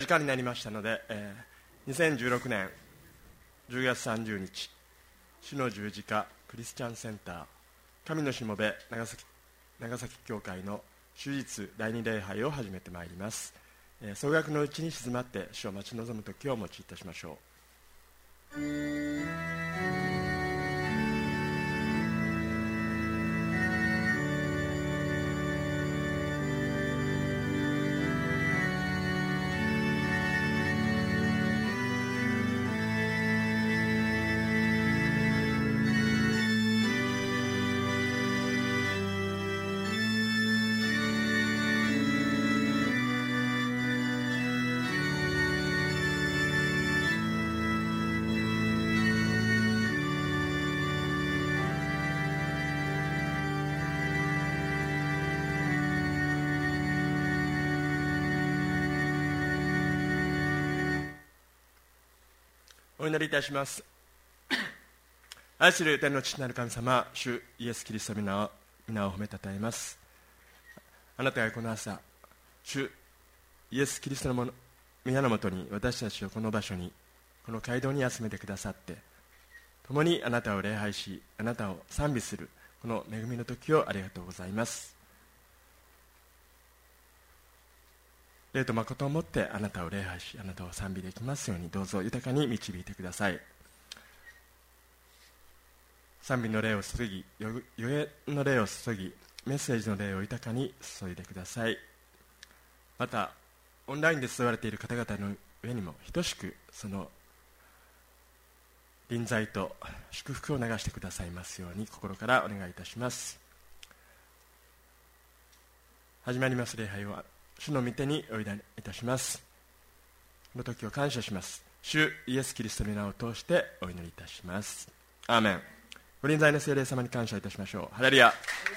時間になりましたので、2016年10月30日主の十字架クリスチャンセンター神のしもべ長崎教会の主日第2礼拝を始めてまいります。総額のうちに静まって主を待ち望む時をお持ちいたしましょう。お祈りいたします。愛する天の父なる神様、主イエス・キリストの皆を褒めたたえます。あなたがこの朝、主イエス・キリストの皆のもとに私たちをこの場所に、この街道に集めてくださって、共にあなたを礼拝し、あなたを賛美するこの恵みの時をありがとうございます。霊と誠をもってあなたを礼拝し、あなたを賛美できますように、どうぞ豊かに導いてください。賛美の霊を注ぎ、予言の霊を注ぎ、メッセージの霊を豊かに注いでください。またオンラインで座られている方々の上にも等しくその臨在と祝福を流してくださいますように心からお願いいたします。始まります礼拝は主の御手にお委ねいたします。この時を感謝します。主イエス・キリストの名を通してお祈りいたします。アーメン。ご臨在の聖霊様に感謝いたしましょう。ハレルヤ。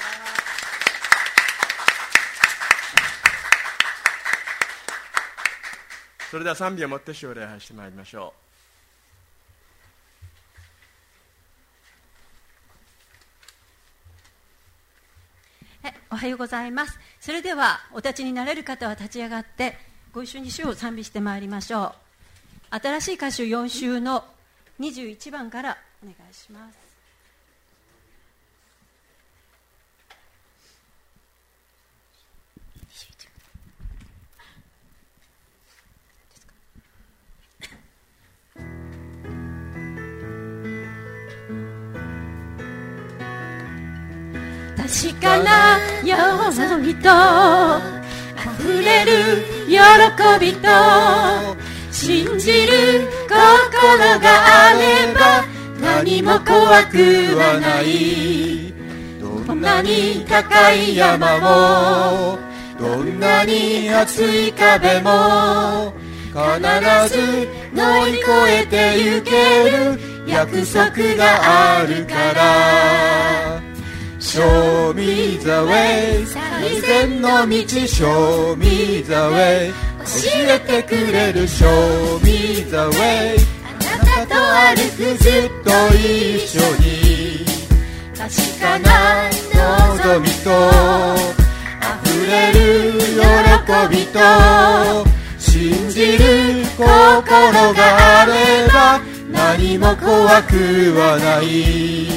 それでは賛美をもって主を礼拝してまいりましょう。おはようございます。それではお立ちになれる方は立ち上がってご一緒に主を賛美してまいりましょう。新しい歌集4集の21番からお願いします。確かな喜びと溢れる喜びと信じる心があれば何も怖くはない。どんなに高い山もどんなに厚い壁も必ず乗り越えてゆける約束があるから。Show me the way 最善の道 Show me the way 教えてくれる Show me the way あなたと歩くずっと一緒に。確かな望みと溢れる喜びと信じる心があれば何も怖くはない。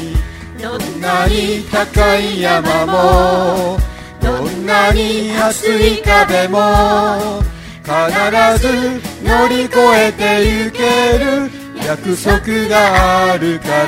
どんなに高い山もどんなに厚い壁も必ず乗り越えてゆける約束があるから。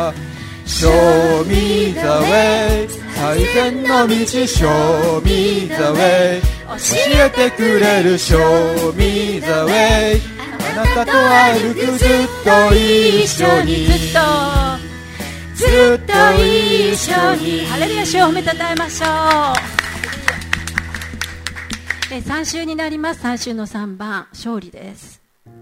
Show me the way 最善の道 Show me the way 教えてくれる Show me the way あなたと歩くずっと一緒に。ずっと一緒に。ハレルヤ。主を褒めたたえましょう。3週になります。3週の3番勝利です。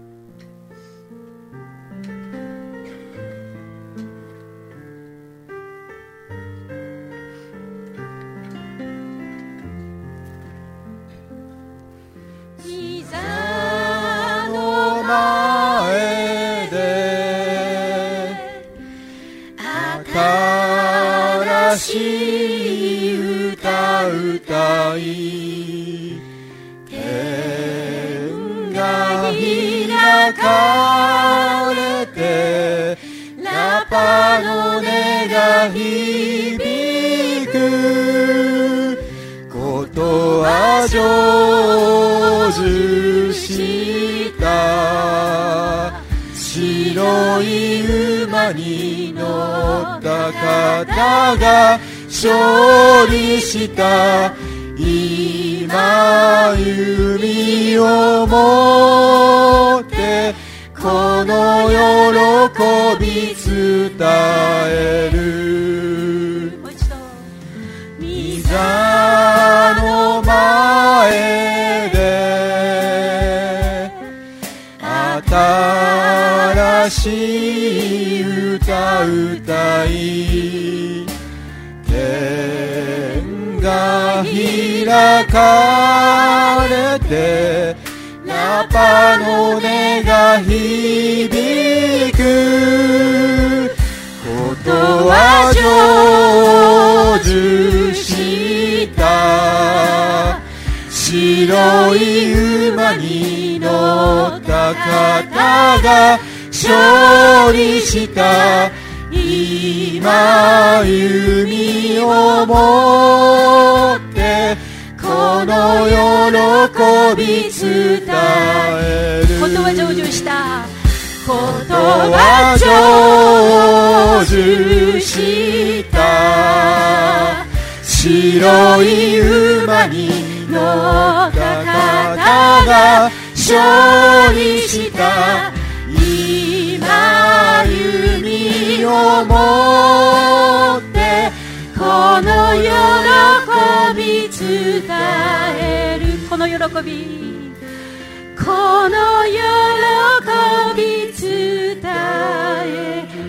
いざの前で新しい歌歌い天開かれてラパの音が響くことは成就した白い馬に乗った方が勝利した今弓を持ってこの喜び伝える御座の前で新しい歌歌い天が開かれてラパの音が響くことは成就した白い馬に乗った方が勝利した今弓を持ってこの喜び伝えることは成就したことは成就した白い馬に乗った方が勝利した今弓を持ってこの喜び伝えるこの喜びこの喜び伝える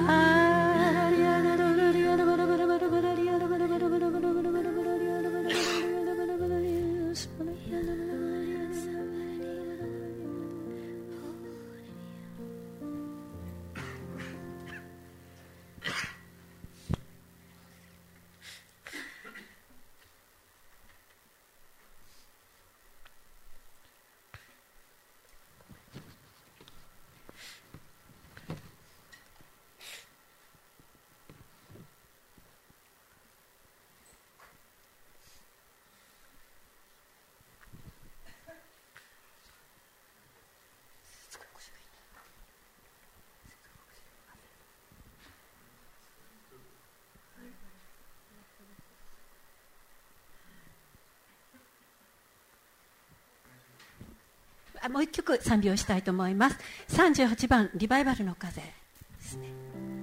もう一曲賛美をしたいと思います。38番リバイバルの風ですね。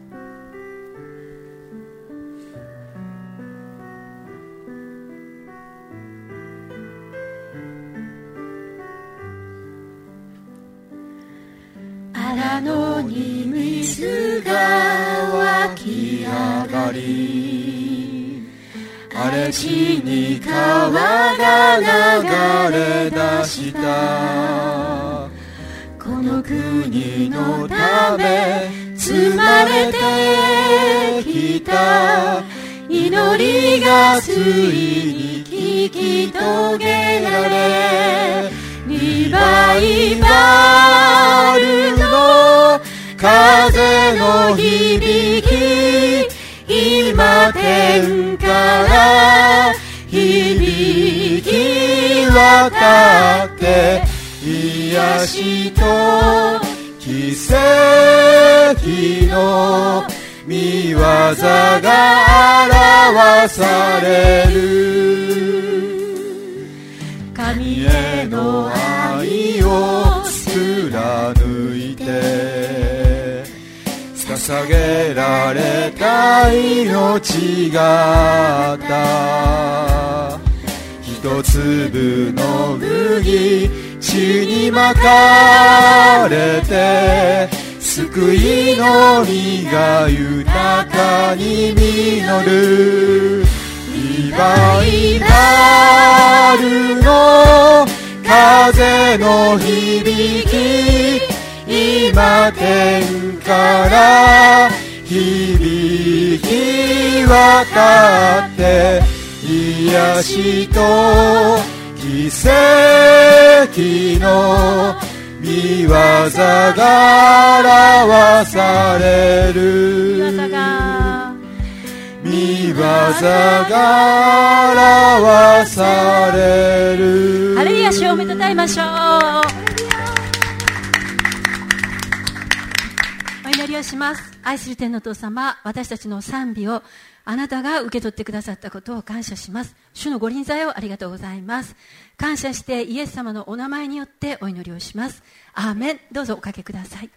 荒野に水が湧き上がり荒れ地に川が流れ出したこの国のため積まれてきた祈りがついに聞き遂げられリバイバルの風の響き今天から響き渡って癒しと奇跡の御業が表される神への愛を貫いて捧げられた命があった一粒の麦地にまかれて救いの実が豊かに実るリバイバルの風の響き今天から響き渡って癒しと奇跡の御業が表される、 御業が御業が表される。 ハレルヤ、主をめたたえましょう。お祈りをします。愛する天のお父様、私たちの賛美をあなたが受け取ってくださったことを感謝します。主のご臨在をありがとうございます。感謝してイエス様のお名前によってお祈りをします。アーメン。どうぞおかけください。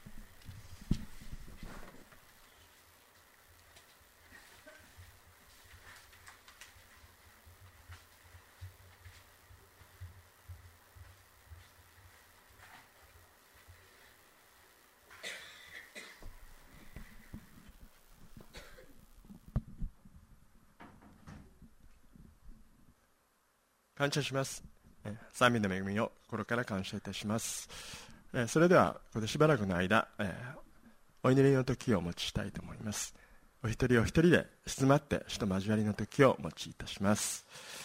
感謝します。賛美の恵みを心から感謝いたします。それではここでしばらくの間、お祈りの時をお持ちしたいと思います。お一人お一人で静まって主と交わりの時をお持ちいたします。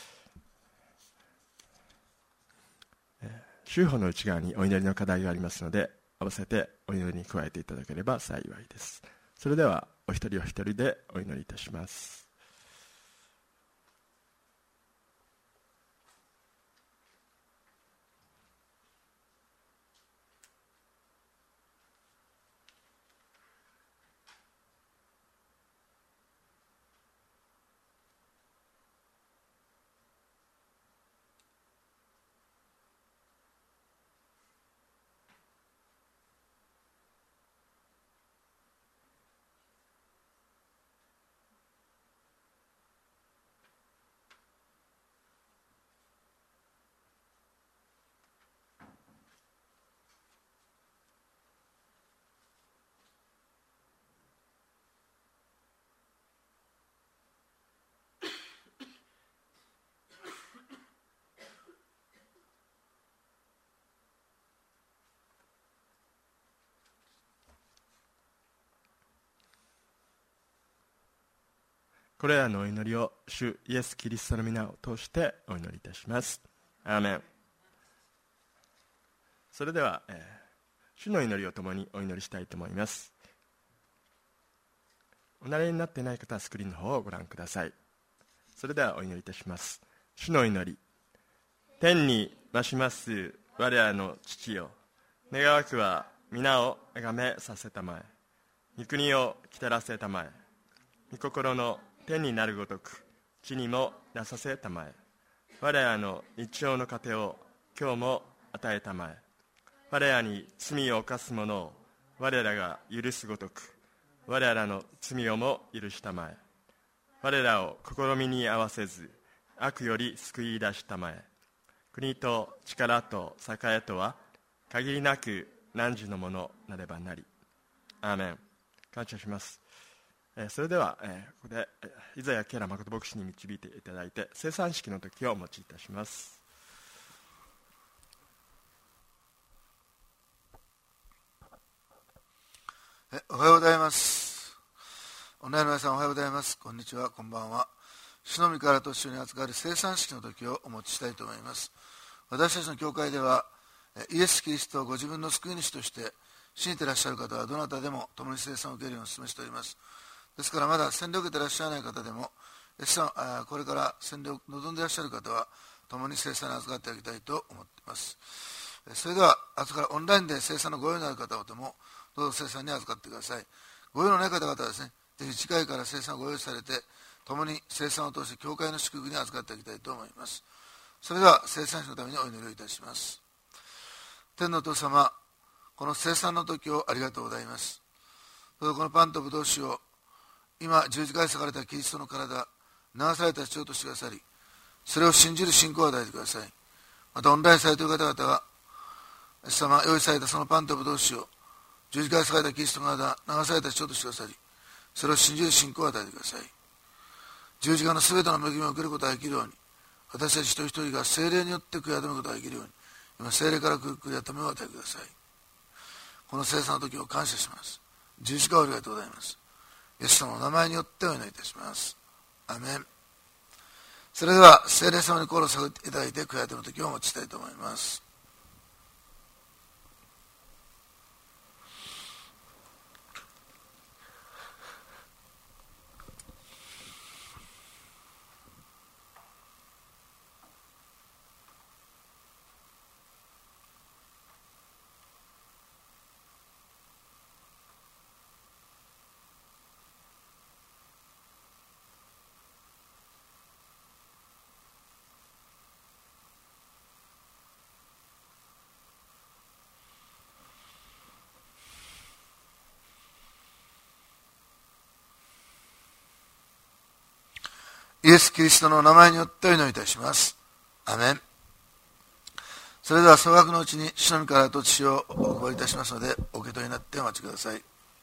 宗派の内側にお祈りの課題がありますので、合わせてお祈りに加えていただければ幸いです。それではお一人お一人でお祈りいたします。これらのお祈りを主イエス・キリストの皆を通してお祈りいたします。アーメン。それでは、主の祈りを共にお祈りしたいと思います。お慣れになっていない方はスクリーンの方をご覧ください。それではお祈りいたします。主の祈り。天に増します我らの父よ、願わくは皆をあがめさせたまえ、御国を来たらせたまえ、御心の天になるごとく地にもなさせたまえ、我らの日常の糧を今日も与えたまえ、我らに罪を犯す者を我らが許すごとく我らの罪をも許したまえ、我らを試みに合わせず悪より救い出したまえ、国と力と栄とは限りなく汝のものなればなり。アーメン。感謝します。それでは、ここでイザヤ・ケラ誠牧師に導いていただいて生産式の時をお持ちいたします。 おはようございます。おなやの皆さん、おはようございます。こんにちは、こんばんは。主の御からと主に預かる生産式の時をお持ちしたいと思います。私たちの教会ではイエス・キリストをご自分の救い主として信じていらっしゃる方はどなたでも共に生産を受けるようにお勧めしております。ですからまだ洗礼を受けていらっしゃらない方でも、これから洗礼を望んでいらっしゃる方は共に生産に預かってあげたいと思っています。それでは明日からオンラインで生産のご用のある方々もどうぞ生産に預かってください。ご用のない方々はですね、ぜひ次回から生産をご用意されて共に生産を通して教会の祝福に預かってあげたいと思います。それでは生産者のためにお祈りをいたします。天のお父様、この生産の時をありがとうございます。どうぞこのパンとブドウ酒を今十字架に裂かれたキリストの体、流された血をとしてくださり、それを信じる信仰を与えてください。またオンラインされている方々はイエス様、用意されたそのパンとブドウ酒を十字架に裂かれたキリストの体、流された血をとしてくださり、それを信じる信仰を与えてください。十字架のすべての恵みを受けることができるように、私たち一人一人が聖霊によって悔い改めることができるように、今聖霊から悔い改めを与えてください。この生産の時を感謝します。十字架をありがとうございます。イエス様の名前によってお祈りいたします。アメン。それでは聖霊様に心を探っていただいて悔い改めの時をお持ちしたいと思います。 イエス・キリストの名前によってお祈りいたします。アメン。それでは総額のうちに主の御からと血をお配りいたしますので、お受け取りになってお待ちください。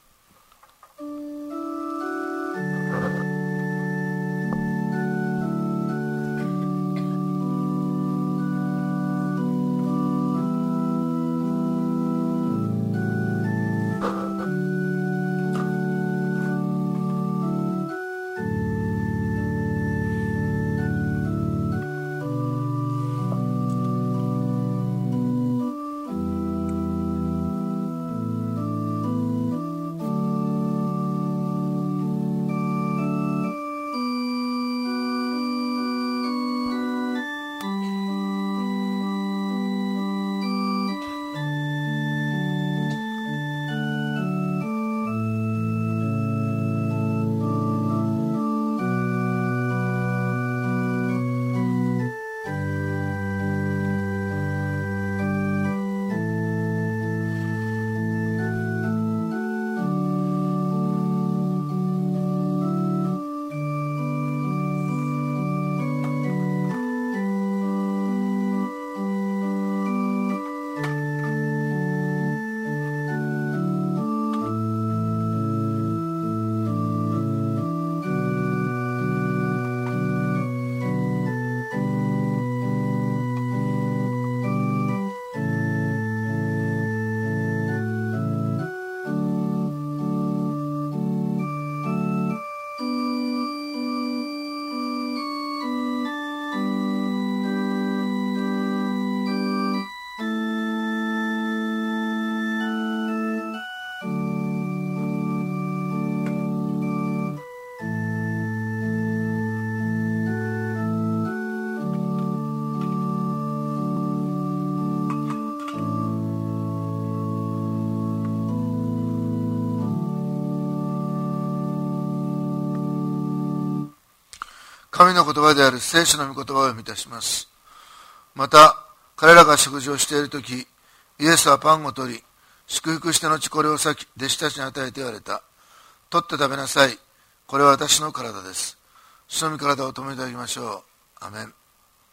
神の言葉である聖書の御言葉を読みいたします。また彼らが食事をしているとき、イエスはパンを取り、祝福して後これを裂き、弟子たちに与えて言われた。取って食べなさい。これは私の体です。主の御体を共にいただきましょう。アメン。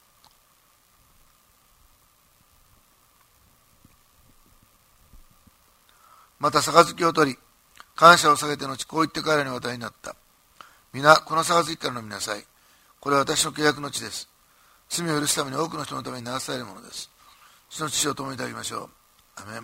また杯を取り、感謝を下げて後、こう言って彼らにお与えになった。皆、この杯から飲みなさい。これは私の契約の地です。罪を許すために多くの人のために流されるものです。主の父を共にいただきましょう。アメン。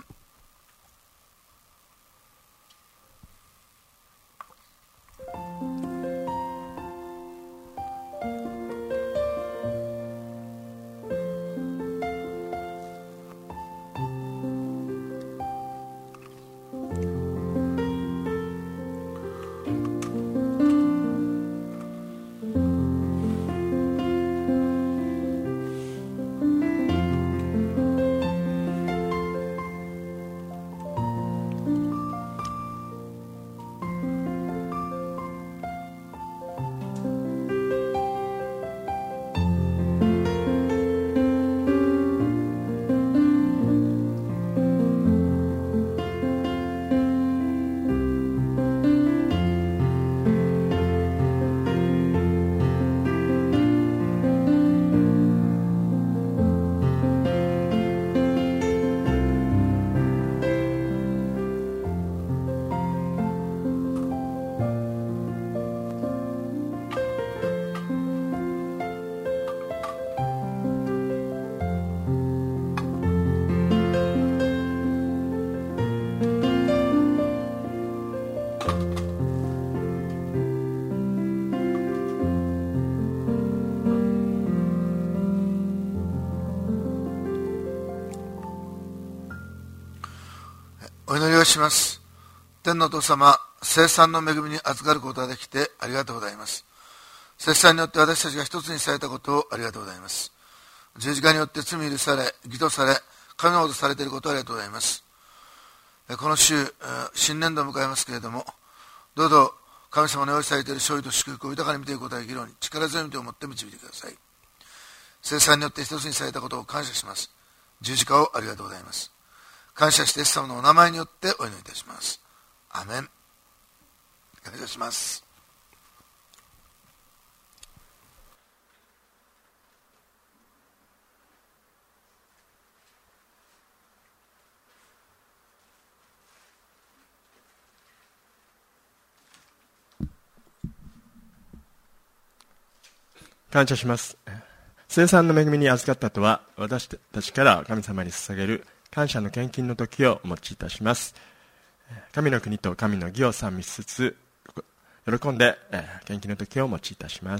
お祈りをします。天のお父様、聖餐の恵みに預かることができてありがとうございます。聖餐によって私たちが一つにされたことをありがとうございます。十字架によって罪許され、義とされ、神の子とされていることをありがとうございます。この週、新年度を迎えますけれども、どうぞ神様の用意されている勝利と祝福を豊かに見ていくことができるように、力強い手を持って導いてください。聖餐によって一つにされたことを感謝します。十字架をありがとうございます。感謝してイエス様のお名前によってお祈りいたします。アメン。お願いいたします。 感謝します。生産の恵みに預かったとは、私たちから神様に捧げる感謝の献金の時をお持ちいたします。神の国と神の義を賛美しつつ、喜んで献金の時をお持ちいたします。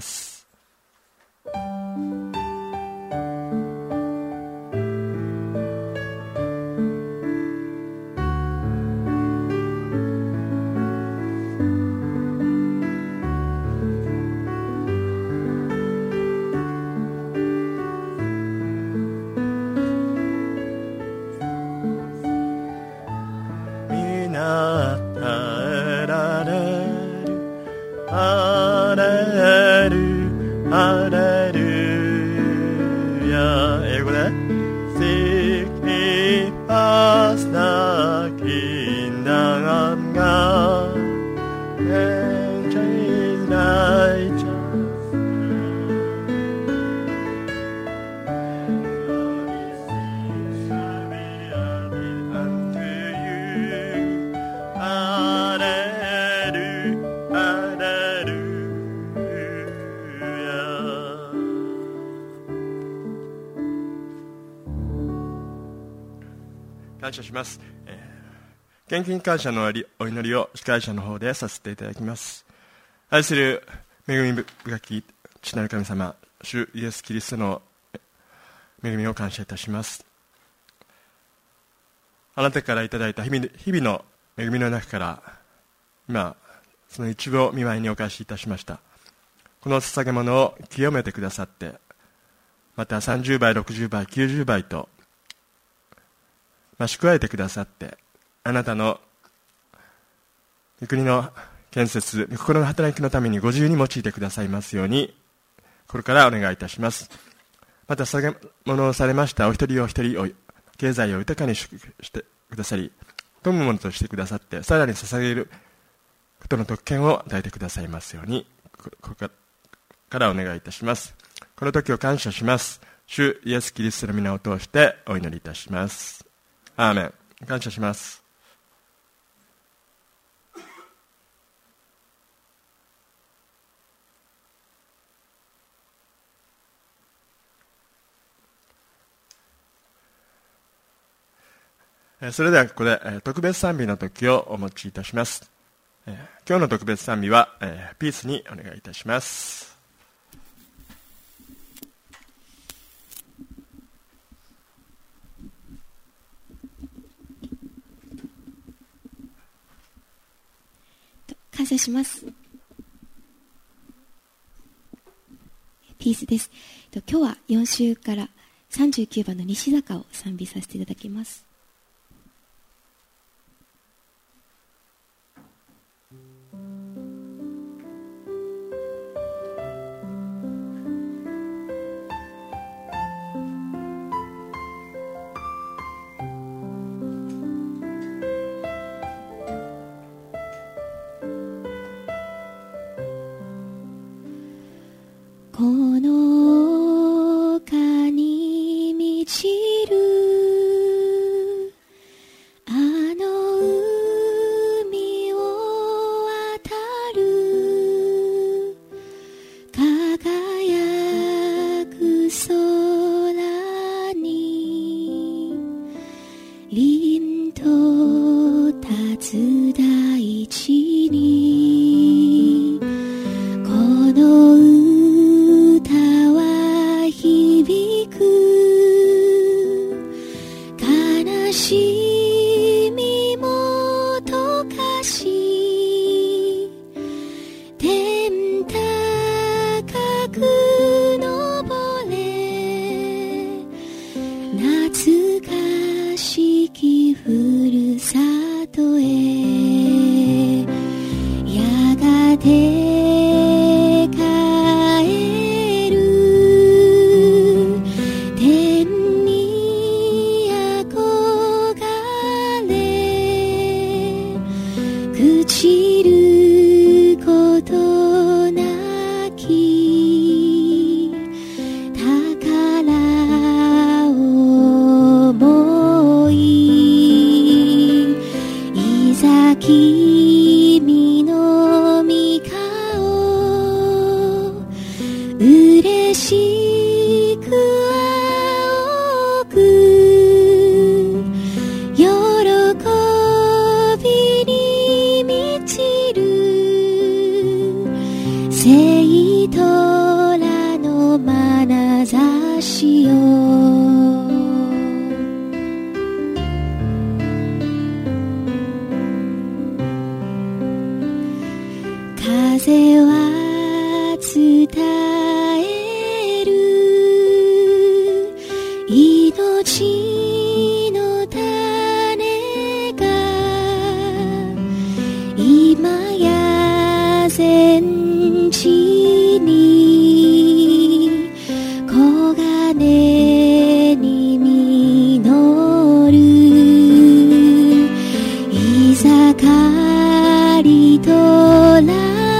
感謝します。献金感謝のお祈りを司会者の方でさせていただきます。愛する恵み深き父なる神様、主イエス・キリストの恵みを感謝いたします。あなたからいただいた日々の恵みの中から、今その一部を御前にお返しいたしました。この捧げ物を清めてくださって、また30倍、60倍、90倍と増し加えてくださって、あなたの御国の建設、御心の働きのためにご自由に用いてくださいますように、これからお願いいたします。また捧げ物をされましたお一人お一人を経済を豊かに祝福してくださり、富むものとしてくださって、さらに捧げることの特権を与えてくださいますように、これからお願いいたします。この時を感謝します。主イエス・キリストの皆を通してお祈りいたします。アーメン。感謝します。それではここで特別賛美の時をお持ちいたします。今日の特別賛美はピースにお願いいたします。 感謝します。ピースです。今日は4週から39番の西坂を賛美させていただきます。この丘に満ちるあの海を渡る輝く空に凛と立つ大地にこの響く悲しみも溶かし天高く登れ懐かしきふるさとへやがて君の御顔よ。風は伝える命の種が今や全地に黄金に実る。いざ刈り取ら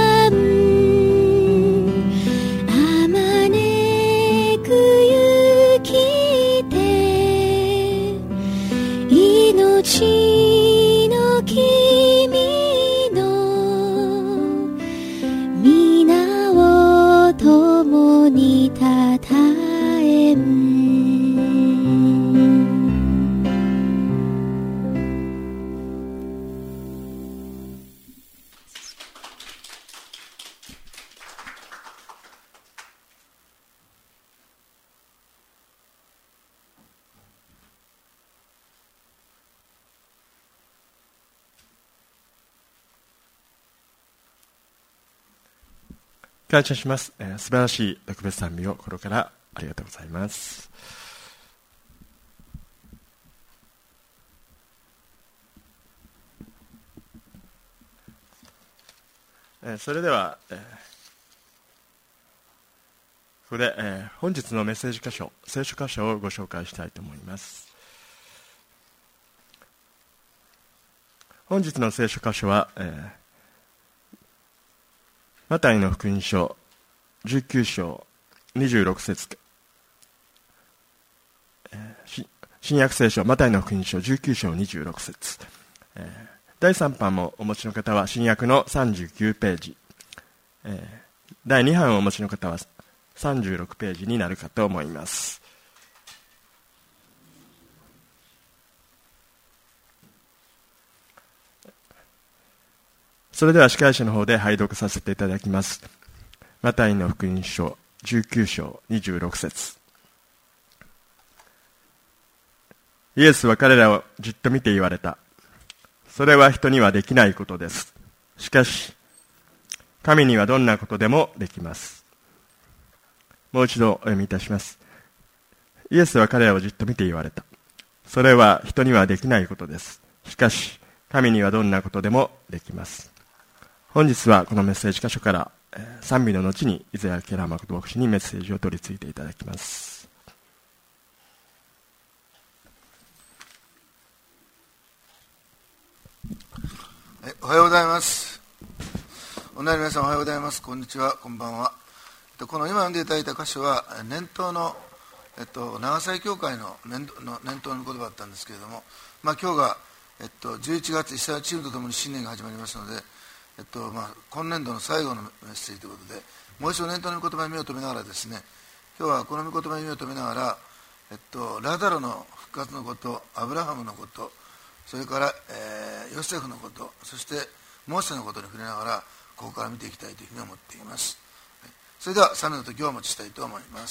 命の君の皆を共にたたえん。 感謝します。素晴らしい特別賛美を心からありがとうございます。それでは、ここで、本日のメッセージ箇所、聖書箇所をご紹介したいと思います。本日の聖書箇所は、マタイの福音書19章26節、新約聖書マタイの福音書19章26節、第3版もお持ちの方は新約の39ページ、第2版をお持ちの方は36ページになるかと思います。それでは司会者の方で拝読させていただきます。マタイの福音書19章26節。イエスは彼らをじっと見て言われた。それは人にはできないことです。しかし神にはどんなことでもできます。もう一度お読みいたします。イエスは彼らをじっと見て言われた。それは人にはできないことです。しかし神にはどんなことでもできます。本日はこのメッセージ箇所から賛美の後にイザヤ・ケラー誠牧師にメッセージを取り次いでいただきます。 おはようございます。おなりの皆さんおはようございます。こんにちは、こんばんは。この今読んでいただいた箇所は年頭の、長崎教会の年頭の言葉だったんですけれども、今日が、11月イスラエルチームとともに新年が始まりますので、今年度の最後のメッセージということで、もう一度念頭の御言葉に目を留めながらですね、今日はこの御言葉に目を留めながら、ラザロの復活のこと、アブラハムのこと、それから、ヨセフのこと、そしてモーセのことに触れながら、ここから見ていきたいというふうに思っています。それでは賛美の時をお持ちしたいと思います。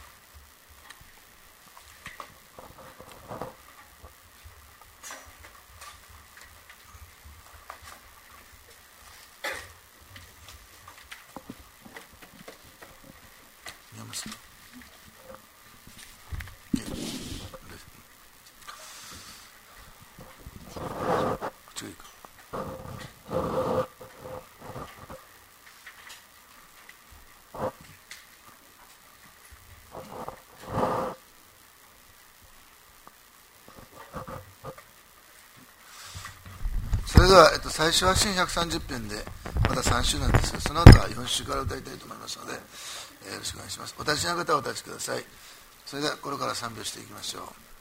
それでは、最初は新130編でまだ3週なんですが、その後は4週から歌いたいと思いますので、よろしくお願いします。お立ちの方はお立ちください。それではこれから賛美をしていきましょう。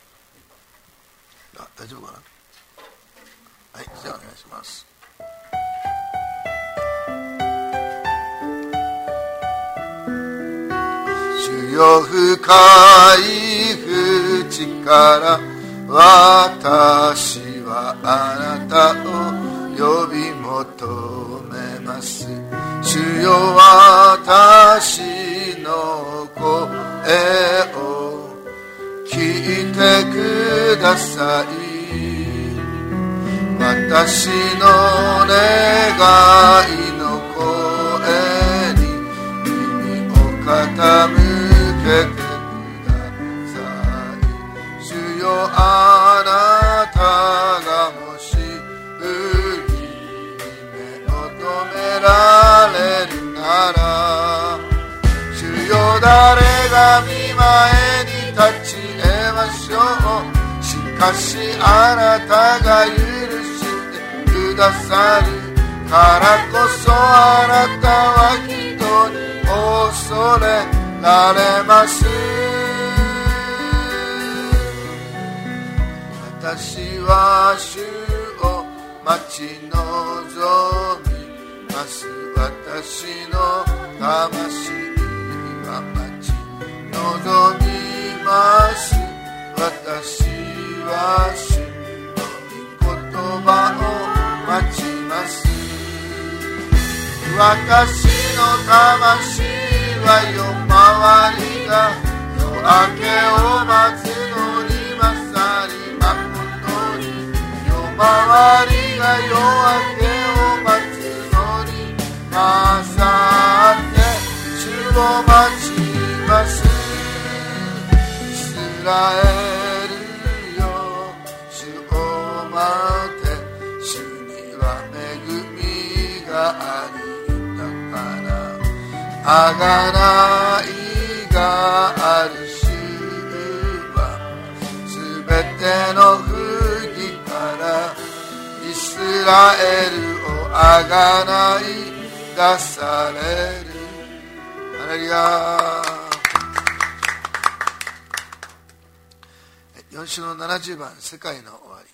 大丈夫かな。はい、じゃあお願いします。主よ深い淵から私はあなたを呼び求めます。主よ私の声をてください。私の願いの声に耳を傾けてください。主よ、あなたがもし海に目を留められるなら、主よ、誰が御前に立ち得ましょう。しかしあなたが許してくださるからこそ、あなたは人に恐れられます。私は主を待ち望みます。私の魂は待ち望みます。私は主の御言葉を待ちます。私の魂は夜回りが夜明けを待つのに勝り、誠に夜回りが夜明けを待つのに勝って主を待ちます。イスラエルよ、主を待って、主には恵みがありだから、あがないがある主はすべての不義からイスラエルをあがない出される。ハレルヤ。4首の70番、世界の終わり。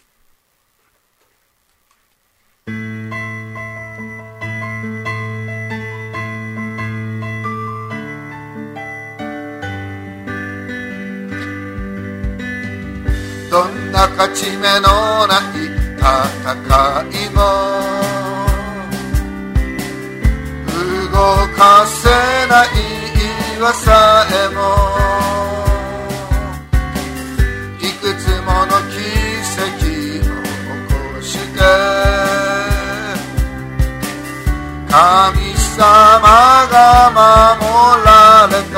どんな勝ち目のない戦いも動かせない岩さえも、いくつもの奇跡を起こして神様が守られた。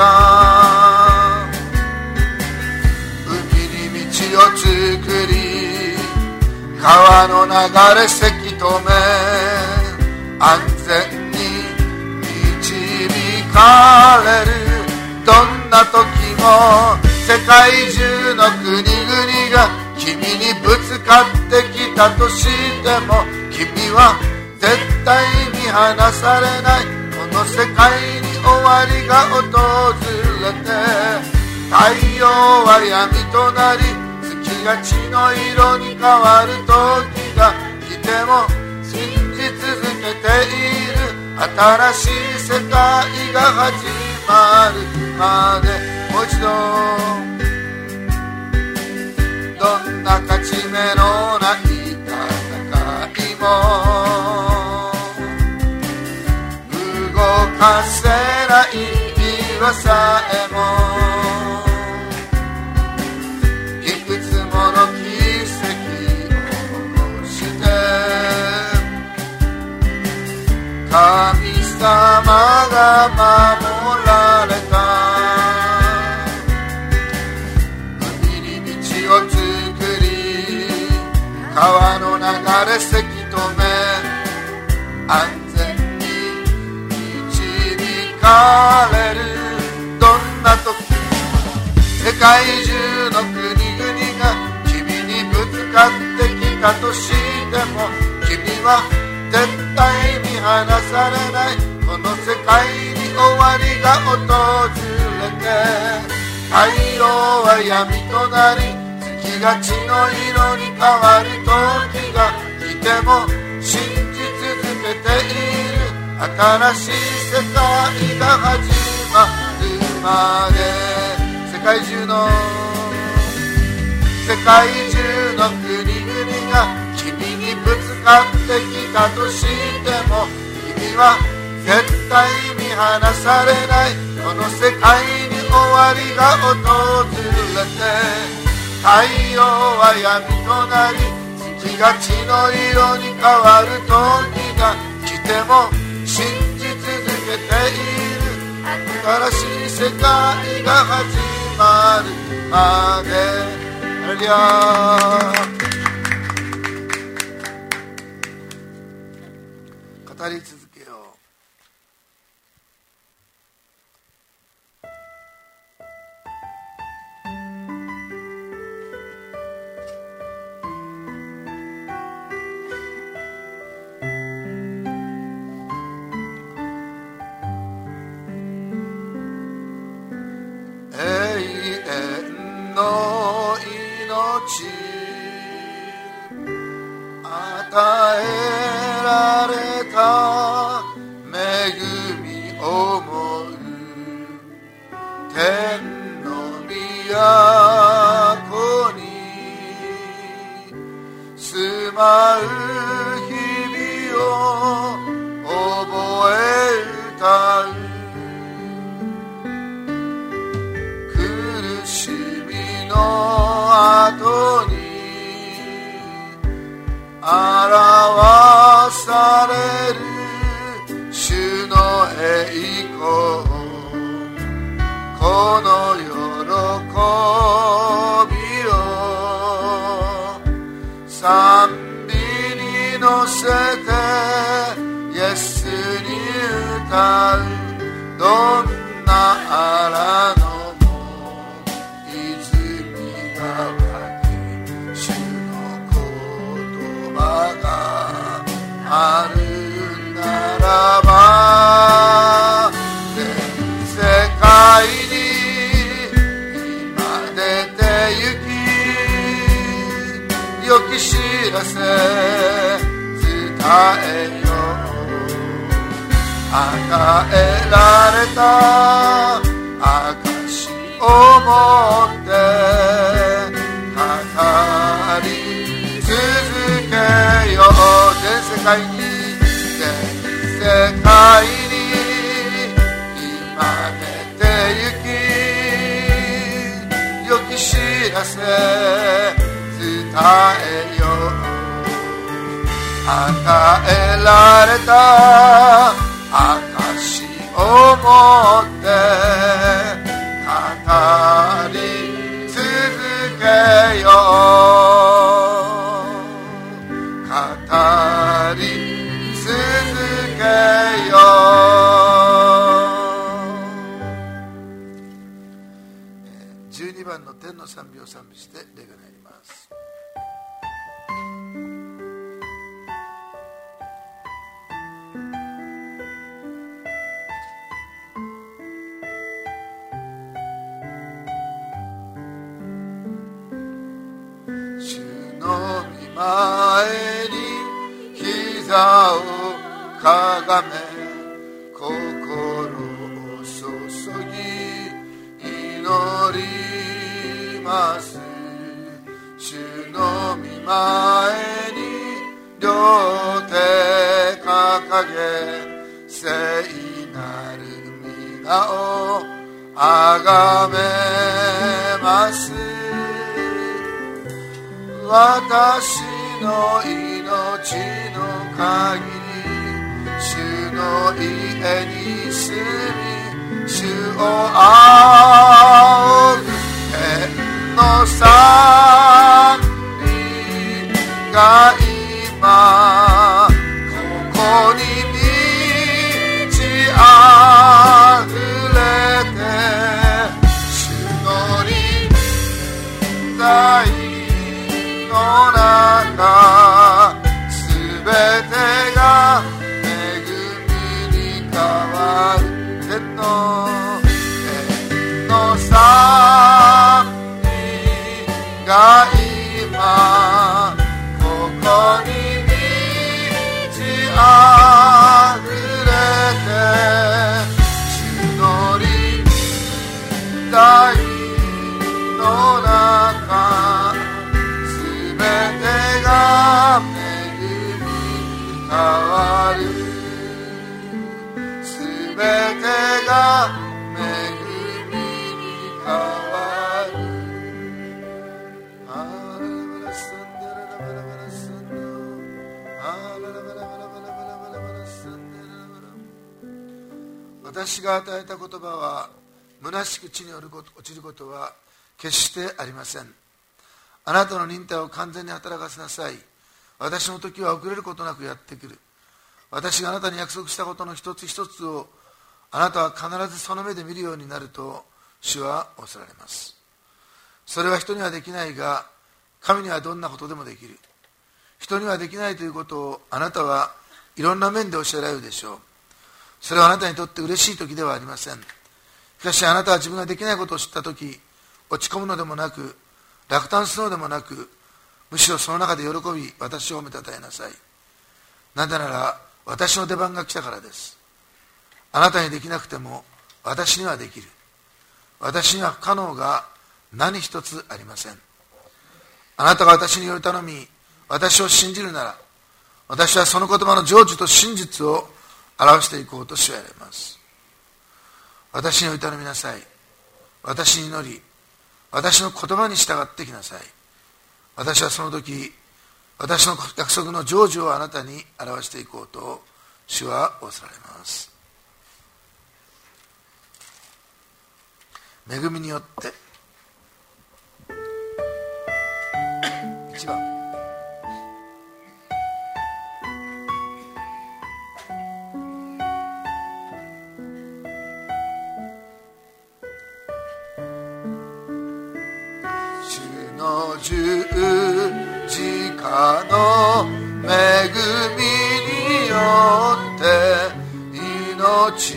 を作り、川の流れせき止め、安全に導かれる。どんな時も世界中の国々が君にぶつかってきたとしても、君は絶対見放されない。この世界に終わりが訪れて、太陽は闇となり、が血の色に変わる時が来ても信じ続けている。新しい世界が始まるまで、もう一度。どんな勝ち目のない戦いも動かせない岩さえも、神様が守られた。海に道を作り、川の流れせき止め、安全に導かれる。どんな時も世界中の国々が君にぶつかってきたとしても、君は絶対見放されない。この世界に終わりが訪れて、太陽は闇となり、月が血の色に変わる時が来ても信じ続けている。新しい世界が始まるまで、世界中の国々が君にぶつかってきたとしても、君は絶対見放されない。この世界に終わりが訪れて、太太陽は闇となり月が血の色に変わる時が来ても信じ続けている。新しい世界が始まるまで。ハレルヤ。語り続けよう。の命与えられた恵みを思う。天の都に住まう日々を覚え歌う。後に表される主の栄光、この喜びを賛美に乗せてイエスに歌う。どんな荒野あるならば、全世界に今出て行き、良き知らせ伝えよう。与えられた証を持って語り続けよう。全世界に今出て行き、良き知らせ伝えよう。与えられた証を持って語り続けよう。語り続けよう。12番の天の賛美を賛美して礼がなります。主の御前に膝をかがめ心を注ぎ祈ります。主の御前に両手掲げ聖なる皆をあがめます。私の命の限り主の家に住み、主を仰ぐ天の賛美が今ここに満ち溢れて、主の臨在の中すべてが恵みに変わる。天の賛美が今ここに満ち溢れて、主の臨在の中すべてが恵みに変わる。すべてが恵みに変わる。 私が与えた言葉は虚しく地に落ちることは決してありません。あなたの忍耐を完全に働かせなさい。私の時は遅れることなくやってくる。私があなたに約束したことの一つ一つをあなたは必ずその目で見るようになると主はおっしゃられます。それは人にはできないが神にはどんなことでもできる。人にはできないということをあなたはいろんな面でおっしゃられるでしょう。それはあなたにとって嬉しい時ではありません。しかしあなたは自分ができないことを知った時、落ち込むのでもなく落胆するのでもなく、むしろその中で喜び私を褒めたたえなさい。なぜなら私の出番が来たからです。あなたにできなくても私にはできる。私には不可能が何一つありません。あなたが私により頼み私を信じるなら、私はその言葉の成就と真実を表していこうと主は言われます。私により頼みなさい。私に祈り私の言葉に従ってきなさい。私はその時私の約束の成就をあなたに表していこうと主は仰せられます。恵みによって1番、主の十字架の恵みによって命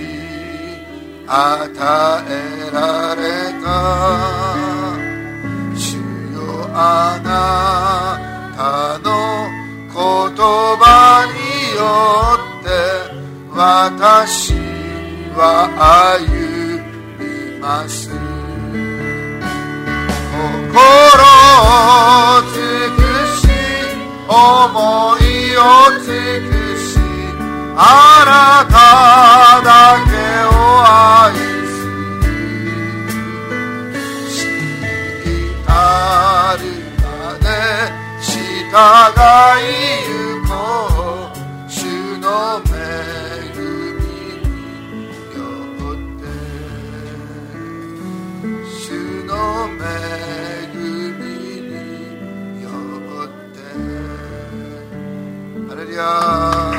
与えられた。主よ、あなたの言葉によって私は歩みます。心尽くし思いを尽くしあなただけを愛すり至るまで従いゆこう。主の恵みによって主の恵みによってハレルヤ。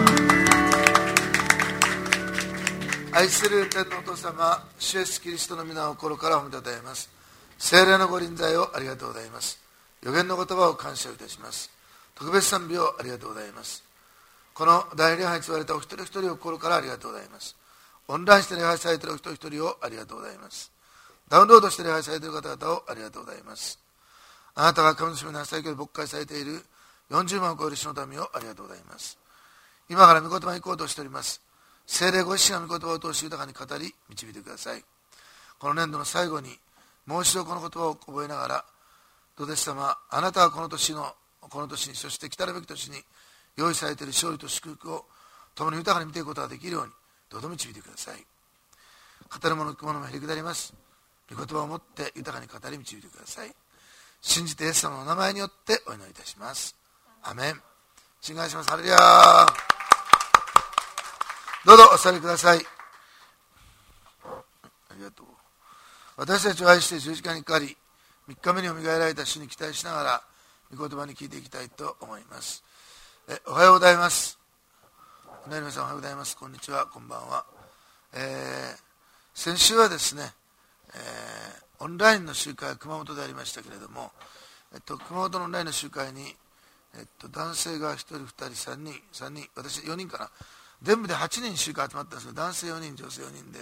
愛する天のお父様、主イエスキリストの皆を心から褒めたたえます。聖霊のご臨在をありがとうございます。予言の言葉を感謝いたします。特別賛美をありがとうございます。この大礼拝に使われたお一人一人を心からありがとうございます。オンラインして礼拝されているお一人一人をありがとうございます。ダウンロードして礼拝されている方々をありがとうございます。あなたが神の島に最強で牧会されている40万を超える主の民をありがとうございます。今から御言葉に行こうとしております。聖霊ご自身の御言葉を通し豊かに語り導いてください。この年度の最後にもう一度この言葉を覚えながら、どうです様、あなたはこの年に、そして来たるべき年に用意されている勝利と祝福を共に豊かに見ていくことができるようにどうぞ導いてください。語るもの聞くものもへりくだります。御言葉をもって豊かに語り導いてください。信じてイエス様のお名前によってお祈りいたします。アメン。信頼します。ハレルヤー。どうぞお座りください。ありがとう。私たちを愛して十字架にかかり3日目によみがえられた主に期待しながら御言葉に聞いていきたいと思います。おはようございます。皆さんおはようございます。こんにちは、こんばんは。先週はですね、オンラインの集会は熊本でありましたけれども、熊本のオンラインの集会に、男性が1人2人3人私4人かな、全部で8人集会集まったんですけど、男性4人女性4人で、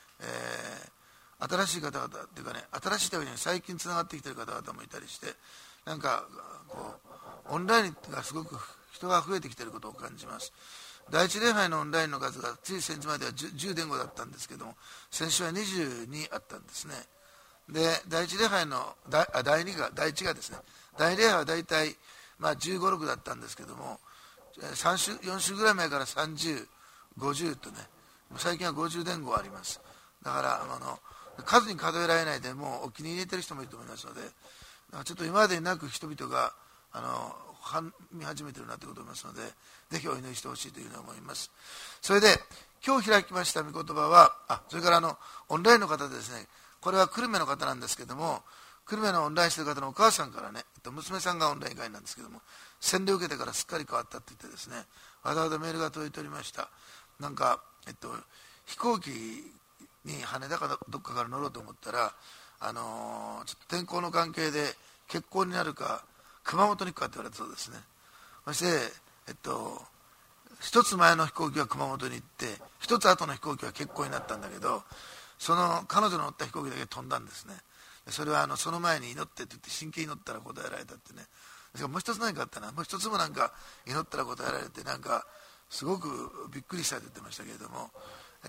新しい方々っていうかね、新しいというか最近つながってきている方々もいたりして、なんかこうオンラインがすごく人が増えてきていることを感じます。第一礼拝のオンラインの数がつい先日までは 10前後だったんですけども、先週は22あったんですね。で第一礼拝の第1がですね、第礼拝は大体15、6だったんですけども、4週ぐらい前から30、50とね、最近は50前後あります。だから数に数えられないでもうお気に入れてる人もいると思いますので、ちょっと今までになく人々が見始めているなということを思いますので、ぜひお祈りしてほしいというふうに思います。それで今日開きました御言葉は、それからオンラインの方でですね、これは久留米の方なんですけども、久留米のオンラインしている方のお母さんからね、娘さんがオンライン会員なんですけども、洗礼を受けてからすっかり変わったって言ってですね、わざわざメールが届いておりました。なんか、飛行機に羽田かどっかから乗ろうと思ったら、ちょっと天候の関係で欠航になるか熊本に行くかって言われたそうですね。そして、一つ前の飛行機は熊本に行って、一つ後の飛行機は欠航になったんだけど、その彼女の乗った飛行機だけ飛んだんですね。それはその前に祈ってって言って真剣に祈ったら答えられたってね。もう一つ何かあったな、もう一つもなんか祈ったら答えられて、なんかすごくびっくりしたと言ってましたけれども、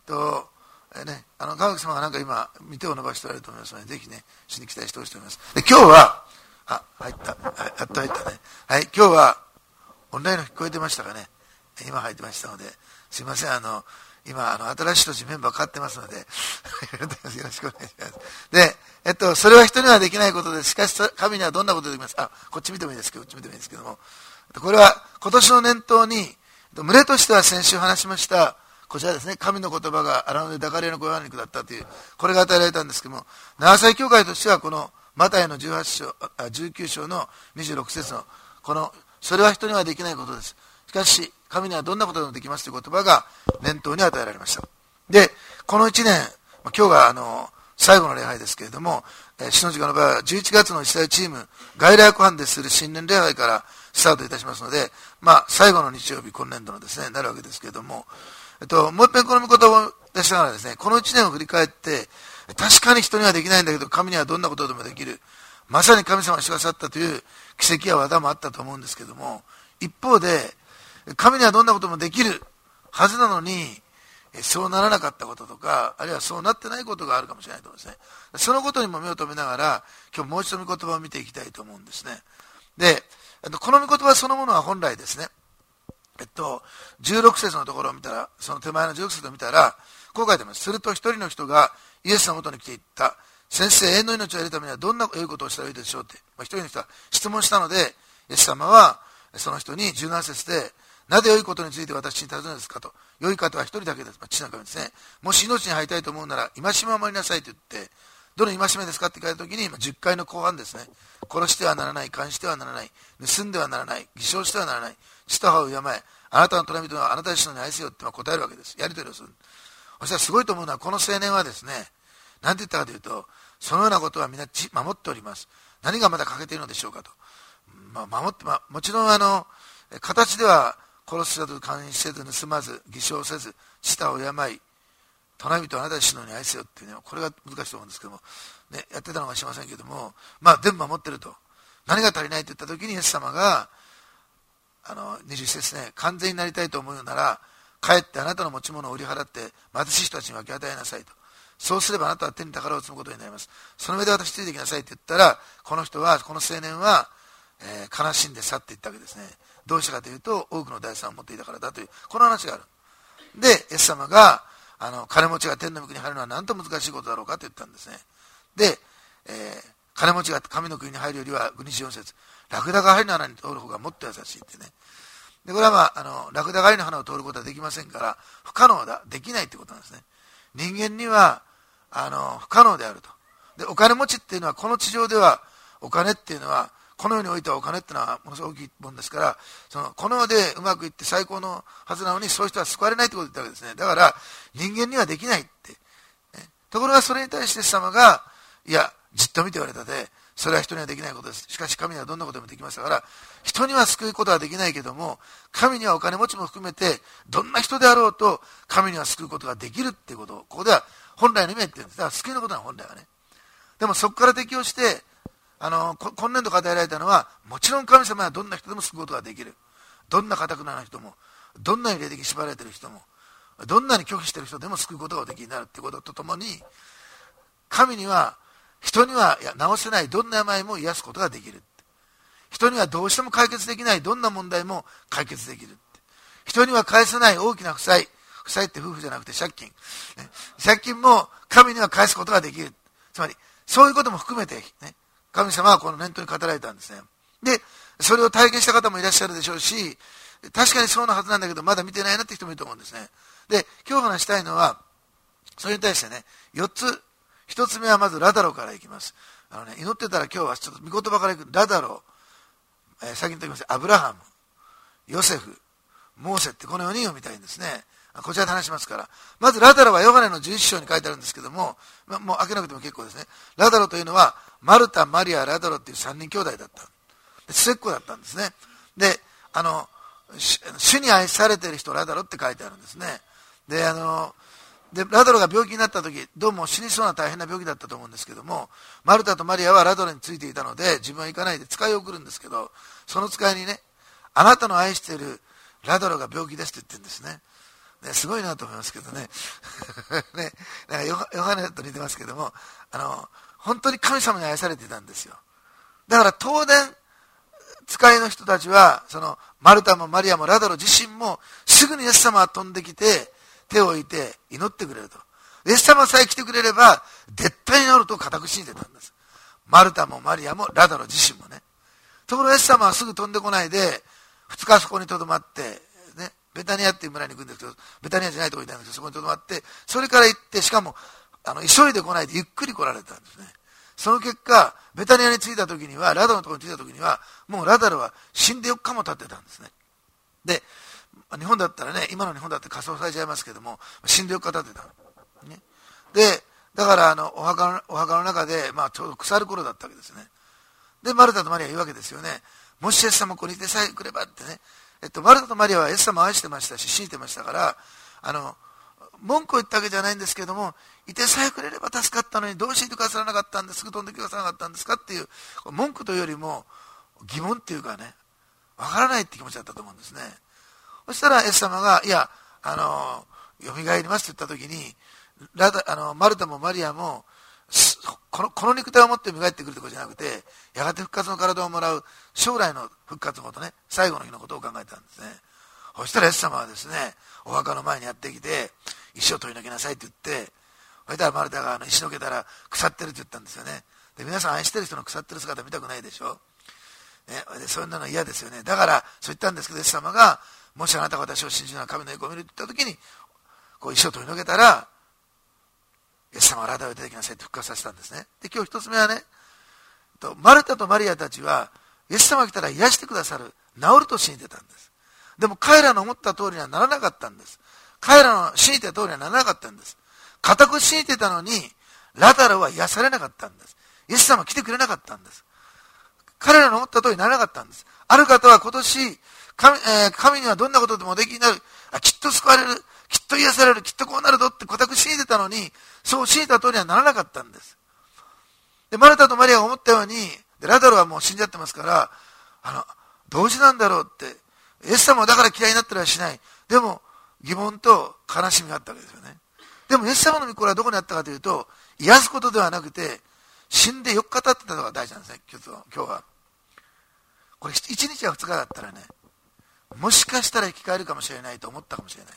川口様がなんか今手を伸ばしておられると思いますので、ぜひね主に期待してほしいと思います。で今日は入ったやっと入ったね。はい、今日はオンラインの聞こえてましたかね。今入ってましたので、すいません、今新しい年メンバー変わってますのでよろしくお願いします。で、それは人にはできないことです。しかし神にはどんなことができます。こっち見てもいいですけど、こっち見てもいいですけども、これは今年の念頭に、群れとしては先週話しましたこちらですね、神の言葉が荒野で抱かれの小屋肉だったという、これが与えられたんですけども、長崎教会としてはこのマタイの19章の26節のこのそれは人にはできないことです。しかし神にはどんなことでもできますという言葉が念頭に与えられました。で、この1年、今日が最後の礼拝ですけれども、篠塚の場合は11月の一切チーム外来湖畔でする新年礼拝からスタートいたしますので、最後の日曜日、今年度のですね、なるわけですけれども、もう一遍この御言葉を出しながらですね、この1年を振り返って、確かに人にはできないんだけど、神にはどんなことでもできる。まさに神様がしてくださったという奇跡や技もあったと思うんですけども、一方で、神にはどんなこともできるはずなのに、そうならなかったこととか、あるいはそうなってないことがあるかもしれないと思うんですね。そのことにも目を留めながら、今日もう一度御言葉を見ていきたいと思うんですね。で、この御言葉そのものは本来ですね、16節のところを見たら、その手前の16節を見たら、こう書いてます。すると一人の人がイエスのもとに来ていった。先生、永遠の命を得るためにはどんな良いことをしたらいいでしょうって。一人の人は質問したので、イエス様はその人に17節で、なぜ良いことについて私に尋ねるんですかと。良い方は一人だけです。父なる神ですね。もし命に入りたいと思うなら、戒めを守りなさいと言って、どの戒めですかって書いたときに、10回の後半ですね。殺してはならない、姦してはならない、盗んではならない、偽証してはならない、父と母を敬え、あなたの隣人はあなた自身に愛せよって答えるわけです。やり取りをする。そしたらすごいと思うのは、この青年はですね、なんて言ったかというと、そのようなことはみんな守っております。何がまだ欠けているのでしょうかと。守って、もちろん形では殺すなど監視せず、盗まず、偽証せず、父を敬い、隣人はあなた自身のように愛せよっていうね、これが難しいと思うんですけども、ね、やってたのかしませんけども、全部守ってると。何が足りないと言ったときにイエス様が、20節ね、完全になりたいと思うのなら、帰ってあなたの持ち物を売り払って貧しい人たちに分け与えなさいと。そうすればあなたは手に宝を積むことになります。その上で私ついてきなさいって言ったら、この青年は、悲しんで去っていったわけですね。どうしたかというと、多くの財産を持っていたからだという、この話がある。で、イエス様が、金持ちが天の御国に入るのはなんと難しいことだろうかと言ったんですね。で、金持ちが神の国に入るよりは、24節、ラクダが針の穴に通る方がもっと優しいってね。で、これはラクダが針の穴を通ることはできませんから、不可能だ、できないってことなんですね。人間には、不可能であると。で、お金持ちっていうのは、この地上では、お金っていうのは、この世においてはお金っていうのはものすごく大きいもんですから、この世でうまくいって最高のはずなのに、そういう人は救われないってことを言ったわけですね。だから人間にはできないって、ね、ところがそれに対してイエス様が、いやじっと見て言われたで、それは人にはできないことです。しかし神にはどんなことでもできましたから、人には救うことはできないけども、神にはお金持ちも含めてどんな人であろうと神には救うことができるっていうことを、ここでは本来の意味で言ってるんです。だから救いのことは本来はね。でもそこから適応して今年度与えられたのは、もちろん神様はどんな人でも救うことができる。どんな堅くなな人も、どんなに霊的に縛られている人も、どんなに拒否している人でも救うことができになるということとともに、神には、人には治せないどんな病も癒すことができる。人にはどうしても解決できないどんな問題も解決できる。人には返せない大きな負債って夫婦じゃなくて借金。借金も神には返すことができる。つまり、そういうことも含めて、ね、神様はこの念頭に語られたんですね。 で、それを体験した方もいらっしゃるでしょうし、確かにそうなはずなんだけど、まだ見てないなって人もいると思うんですね。で、今日話したいのは、それに対してね、4つ。1つ目はまずラダロからいきます。祈ってたら今日はちょっと御言葉からいく。ラダロ、先に言っておきます。アブラハム、ヨセフ、モーセってこの4人を見たいんですね。こちらで話しますから。まずラダロはヨハネの11章に書いてあるんですけども、もう開けなくても結構ですね。ラダロというのは、マルタ、マリア、ラダロっていう3人兄弟だった。末っ子だったんですね。で、主に愛されている人、ラダロって書いてあるんですね。で、ラダロが病気になった時、どうも死にそうな大変な病気だったと思うんですけども、マルタとマリアはラダロについていたので、自分は行かないで使いを送るんですけど、その使いにね、あなたの愛しているラダロが病気ですって言ってるんですね。すごいなと思いますけどね。ね、ヨハネと似てますけども、本当に神様に愛されていたんですよ。だから当然、使いの人たちは、そのマルタもマリアもラダロ自身も、すぐにイエス様が飛んできて、手を置いて祈ってくれると。イエス様さえ来てくれれば、絶対に祈ると固く信じてたんです。マルタもマリアもラダロ自身もね。ところがイエス様はすぐ飛んでこないで、2日そこに留まって、ね、ベタニアっていう村に行くんですけど、ベタニアじゃないところにいたんですけど、そこに留まって、それから行って、しかも、急いで来ないでゆっくり来られたんですね。その結果、ベタニアに着いた時には、ラダロのところに着いた時には、もうラダロは死んで4日も経ってたんですね。で、日本だったらね、今の日本だって火葬されちゃいますけども、死んで4日経ってた、ね。で、だからお墓の中で、ちょうど腐る頃だったわけですね。で、マルタとマリアは言うわけですよね。もしイエス様ここにいてさえくればってね。マルタとマリアはイエス様を愛してましたし、信じてましたから、文句を言ったわけじゃないんですけども、いてさえくれれば助かったのに、どうしていてくださらなかったんです、すぐ飛んでくださらなかったんですかっていう、文句というよりも、疑問っていうかね、わからないって気持ちだったと思うんですね。そしたらイエス様が、いや、蘇りますって言った時に、マルタもマリアも、この肉体を持って蘇ってくるということじゃなくて、やがて復活の体をもらう将来の復活のことね、最後の日のことを考えたんですね。そしたらイエス様はですね、お墓の前にやってきて、石を取り除けなさいって言って、そしたらマルタが石のけたら腐ってるって言ったんですよね。で、皆さん愛してる人の腐ってる姿見たくないでしょ。ね、でそんなの嫌ですよね。だからそう言ったんですけど、イエス様が、もしあなたが私を信じるのは神の栄光を見るって言った時に、こう石を取り除けたら、イエス様はラダロを出てきなさいって復活させたんですね。で、今日一つ目はね、マルタとマリアたちは、イエス様が来たら癒してくださる、治ると信じてたんです。でも彼らの思った通りにはならなかったんです。彼らの信じてた通りにはならなかったんです。固く信じてたのに、ラダロは癒されなかったんです。イエス様は来てくれなかったんです。彼らの思った通りにならなかったんです。ある方は今年、神にはどんなことでもおできになる、きっと救われる、きっと癒される、きっとこうなるぞって固く信じてたのに、そう信じた通りにはならなかったんです。で、マルタとマリアが思ったように、でラダロはもう死んじゃってますから、どうしてなんだろうって、イエス様はだから嫌いになったりはしない。でも、疑問と悲しみがあったわけですよね。でも、イエス様の御心はどこにあったかというと、癒すことではなくて、死んで4日経ってたのが大事なんですね、今日は。これ、1日や2日だったらね、もしかしたら生き返るかもしれないと思ったかもしれない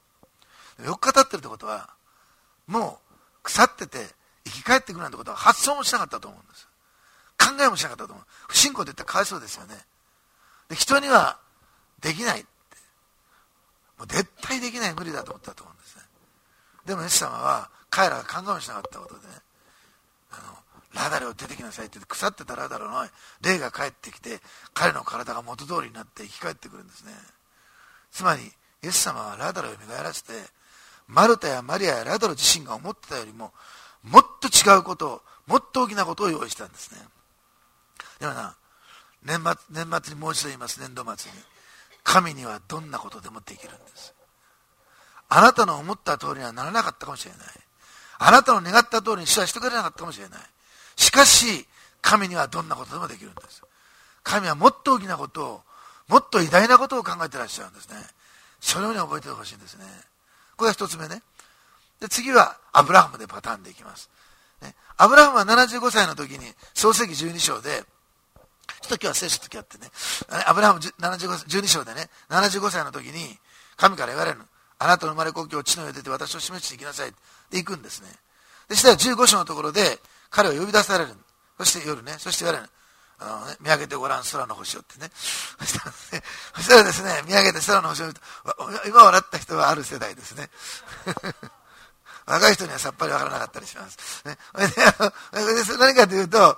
。4日経ってるってことは、もう腐ってて生き返ってくるなんてことは発想もしなかったと思うんです。考えもしなかったと思う。不信仰って言ったらかわいそうですよね。で、人にはできないって。もう絶対できない、無理だと思ったと思うんですね。でもイエス様は彼らが考えもしなかったことでね、ラダロを出てきなさいって言って腐ってたラダロの霊が帰ってきて、彼の体が元通りになって生き返ってくるんですね。つまりイエス様はラダロを蘇らせて、マルタやマリアやラダロ自身が思ってたよりももっと違うことを、もっと大きなことを用意したんですね。でもな、年末にもう一度言います。年度末に神にはどんなことでもできるんです。あなたの思った通りにはならなかったかもしれない。あなたの願った通りに主はしてくれなかったかもしれない。しかし神にはどんなことでもできるんです。神はもっと大きなことを、もっと偉大なことを考えてらっしゃるんですね。そのように覚えてほしいんですね。これが一つ目ね。で、次はアブラハムでパターンでいきます、ね。アブラハムは75歳の時に創世記12章で、ちょっと今日は聖書ときあってね、アブラハム12章でね、75歳の時に神から言われる。あなたの生まれ故郷を地の上で出て私を示していきなさいって行くんですね。でしたら15章のところで彼を呼び出される。そして夜ね、そして言われる。 見上げてごらん空の星をってね。そしたらですね、見上げて空の星を見ると、今笑った人はある世代ですね。若い人にはさっぱりわからなかったりします。ね、何かというと、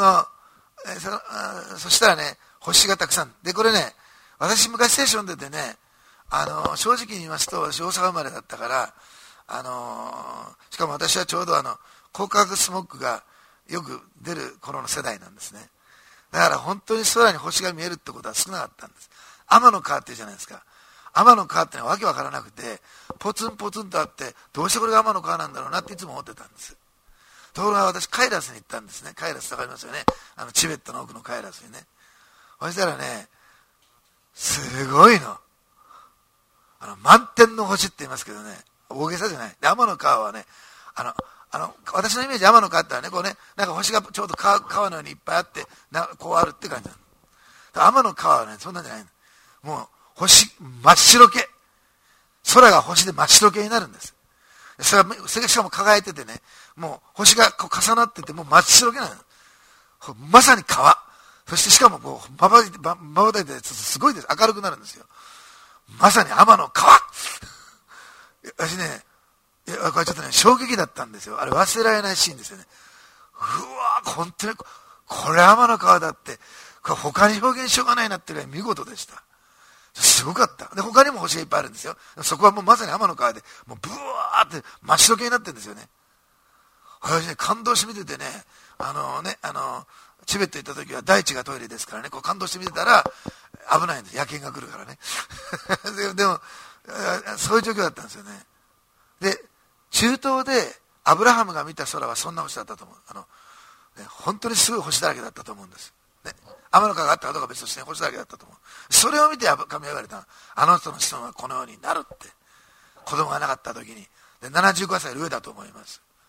そしたらね、星がたくさん。で、これね、私昔聖書読んでてね、正直に言いますと、私大阪生まれだったから、しかも私はちょうど光化学スモッグがよく出る頃の世代なんですね。だから本当に空に星が見えるってことは少なかったんです。天の川っていうじゃないですか。天の川ってのはわけわからなくて、ポツンポツンとあって、どうしてこれが天の川なんだろうなっていつも思ってたんです。ところが私カイラスに行ったんですね。カイラスわかりますよね。チベットの奥のカイラスにね。そしたらね、すごいの。満天の星って言いますけどね、大げさじゃない。で、天の川はね、私のイメージ天の川ってのはね、こうね、なんか星がちょうど川のようにいっぱいあって、こうあるって感じなの。天の川はね、そんなんじゃないの。もう、星、真っ白け。空が星で真っ白けになるんです。それがしかも輝いててね、もう星がこう重なってて、もう真っ白けなの。まさに川。そしてしかもこう、まばたいてすごいです。明るくなるんですよ。まさに天の川。私ね、これちょっとね、衝撃だったんですよ。あれ忘れられないシーンですよね。うわ本当に、これ天の川だって、これ他に表現しようがないなっていうぐらい見事でした。すごかった。で、他にも星がいっぱいあるんですよ。そこはもうまさに天の川で、もうブワーって真っ白けになってるんですよね。私ね、感動して見ててね、チベット行った時は大地がトイレですからね、こう感動して見てたら、危ないんです。野犬が来るからね。でも、そういう状況だったんですよね。で、中東でアブラハムが見た空はそんな星だったと思う。本当にすごい星だらけだったと思うんです。ね、天の川があったかどうか別として星だらけだったと思う。それを見て神は言われた。あの人の子孫はこのようになるって。子供がなかった時に。で、75歳より上だと思います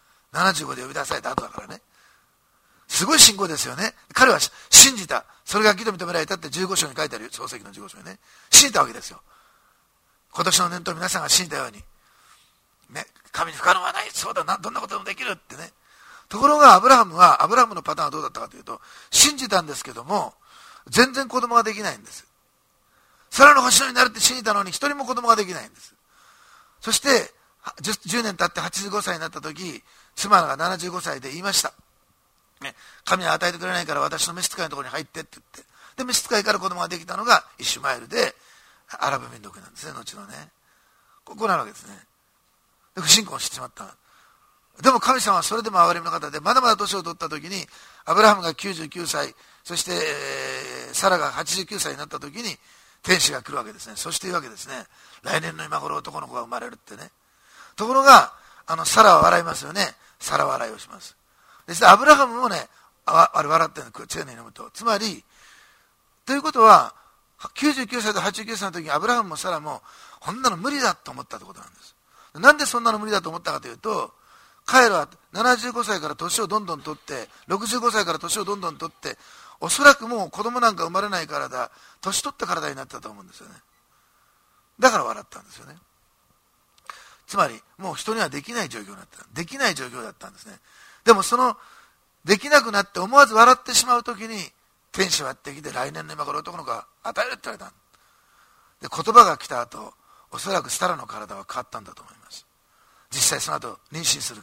。75で呼び出された後だからね。すごい信仰ですよね。彼は信じた。それが義と認められたって15章に書いてあるよ。創世記の15章にね。信じたわけですよ。今年の年頭皆さんが信じたように。ね、神に不可能はない。そうだな。どんなことでもできるってね。ところがアブラハムのパターンはどうだったかというと、信じたんですけども、全然子供ができないんです。空の星のようになるって信じたのに一人も子供ができないんです。そして、10年経って85歳になった時、妻が75歳で言いました。ね、神は与えてくれないから私の召使いのところに入ってって言って。で、召使いから子供ができたのがイシュマエルで、アラブ民族なんですね、後のね。こうなるわけですね。で、不信仰してしまった。でも神様はそれでも憐れみの方で、まだまだ年を取った時に、アブラハムが99歳、そして、サラが89歳になった時に、天使が来るわけですね。そして言うわけですね。来年の今頃男の子が生まれるってね。ところが、サラは笑いますよね。サラは笑いをします。そしてアブラハムもね、笑ってるの、丁寧に読むと。つまり、ということは、99歳と89歳の時にアブラハムもサラも、こんなの無理だと思ったってことなんです。なんでそんなの無理だと思ったかというと、彼らは75歳から年をどんどん取って、65歳から年をどんどん取って、おそらくもう子供なんか生まれない体、年取った体になったと思うんですよね。だから笑ったんですよね。つまり、もう人にはできない状況だった。できない状況だったんですね。でもできなくなって思わず笑ってしまうときに、天使はやってきて、来年の今頃男の子が与えるって言われた。で、言葉が来た後、おそらくサラの体は変わったんだと思います。実際その後、妊娠するから。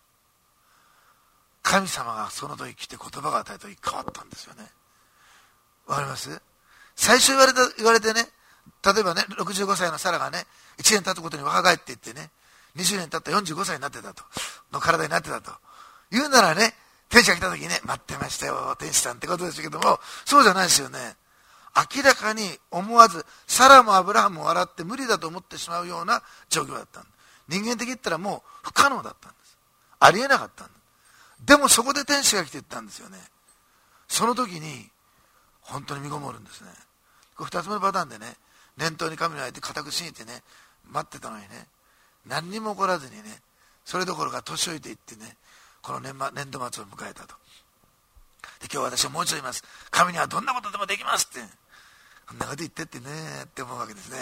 神様がその時来て言葉が与えた時変わったんですよね。わかります？最初言われてね、例えばね、65歳のサラがね、1年経つごとに若返っていってね、20年経った45歳になってたと、の体になってたと。言うならね、天使が来た時にね、待ってましたよ、天使さんってことですけども、そうじゃないですよね。明らかに思わず、サラもアブラハムも笑って無理だと思ってしまうような状況だったんです。人間的に言ったらもう不可能だったんです。ありえなかったんです。でもそこで天使が来て言ったんですよね。その時に、本当に身ごもるんですね。これ2つ目のパターンでね、念頭に神の相手固く信じてね、待ってたのにね、何にも起こらずにね、それどころか年老いていってね、この年度末を迎えたと。で、今日私はもう一度言います。神にはどんなことでもできますって。こんなこと言ってってねって思うわけですね。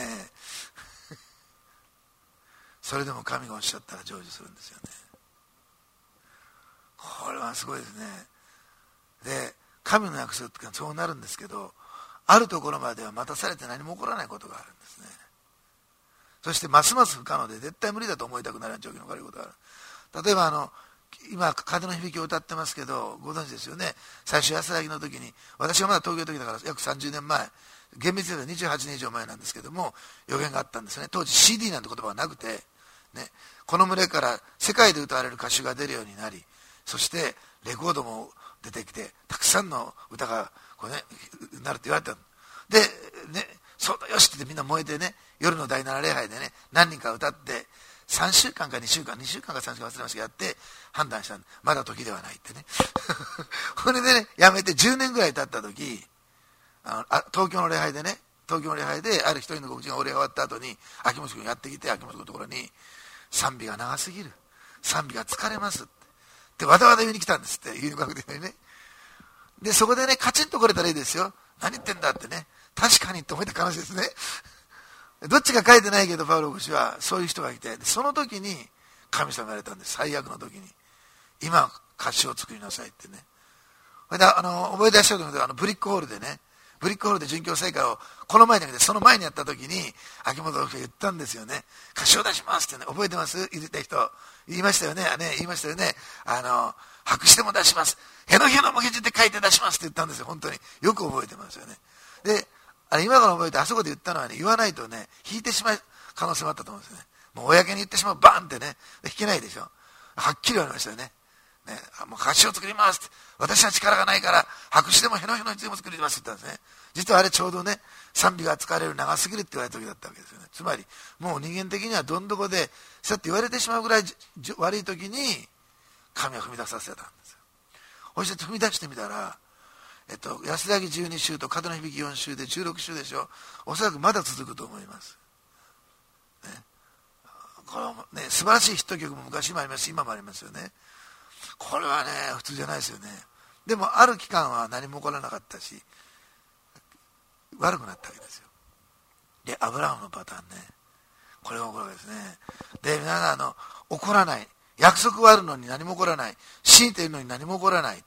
それでも神がおっしゃったら成就するんですよね。これはすごいですね。で、 神の約束ってそうなるんですけど、あるところまでは待たされて何も起こらないことがあるんですね。そしてますます不可能で絶対無理だと思いたくなる状況に置かれることがある。例えば今風の響きを歌ってますけど、ご存知ですよね。最初安らぎの時に、私がまだ東京の時だから約30年前、厳密に言うと28年以上前なんですけども、予言があったんですね。当時 CD なんて言葉はなくて、ね、この群れから世界で歌われる歌手が出るようになり、そしてレコードも出てきて、たくさんの歌がこう、ね、なるって言われたので、ね、そうだよしってみんな燃えてね、夜の第7礼拝でね、何人か歌って3週間か2週間か3週間忘れましたけどやって判断したんで、まだ時ではないってねこれでね、やめて10年ぐらい経った時、東京の礼拝である一人の告知が俺が終わった後に秋元君やってきて、秋元君のところに賛美が長すぎる、賛美が疲れますってわざわざ言いに来たんですって、言いにくてね。でそこでね、カチンと来れたらいいですよ。何言ってんだってね、確かにって思って話ですね。どっちか書いてないけどパウロ牧師はそういう人がいて、その時に神様が言われたんです。最悪の時に今歌詞を作りなさいってね。それで覚えてらっしゃると思うけど、ブリックホールで殉教祭会をこの前じゃなくてその前にやった時に秋元牧師が言ったんですよね。歌詞を出しますってね、覚えてます？言った人言いましたよね。言いましたよね。白紙でも出します、へのへのもげじって書いて出しますって言ったんですよ。本当によく覚えてますよね。で今から覚えて、あそこで言ったのはね、言わないとね引いてしまう可能性もあったと思うんですよね。もう公に言ってしまう、バーンってね、弾けないでしょ。はっきり言われましたよね。もう歌詞を作りますって、私は力がないから白紙でもへのへのについても作りますって言ったんですね。実はあれちょうどね、賛美が使われる長すぎるって言われた時だったわけですよね。つまりもう人間的にはどん底でそうやって言われてしまうぐらい悪い時に神は踏み出させたんですよ。そして踏み出してみたら、安らぎ12週と風の響き4週で16週でしょ。おそらくまだ続くと思います、ね、これね、素晴らしいヒット曲も昔もありますし今もありますよね。これはね普通じゃないですよね。でもある期間は何も起こらなかったし悪くなったわけですよ。でアブラハムのパターンね、これが起こるわけですね。で皆さん起こらない、約束はあるのに何も起こらない、信じているのに何も起こらないって、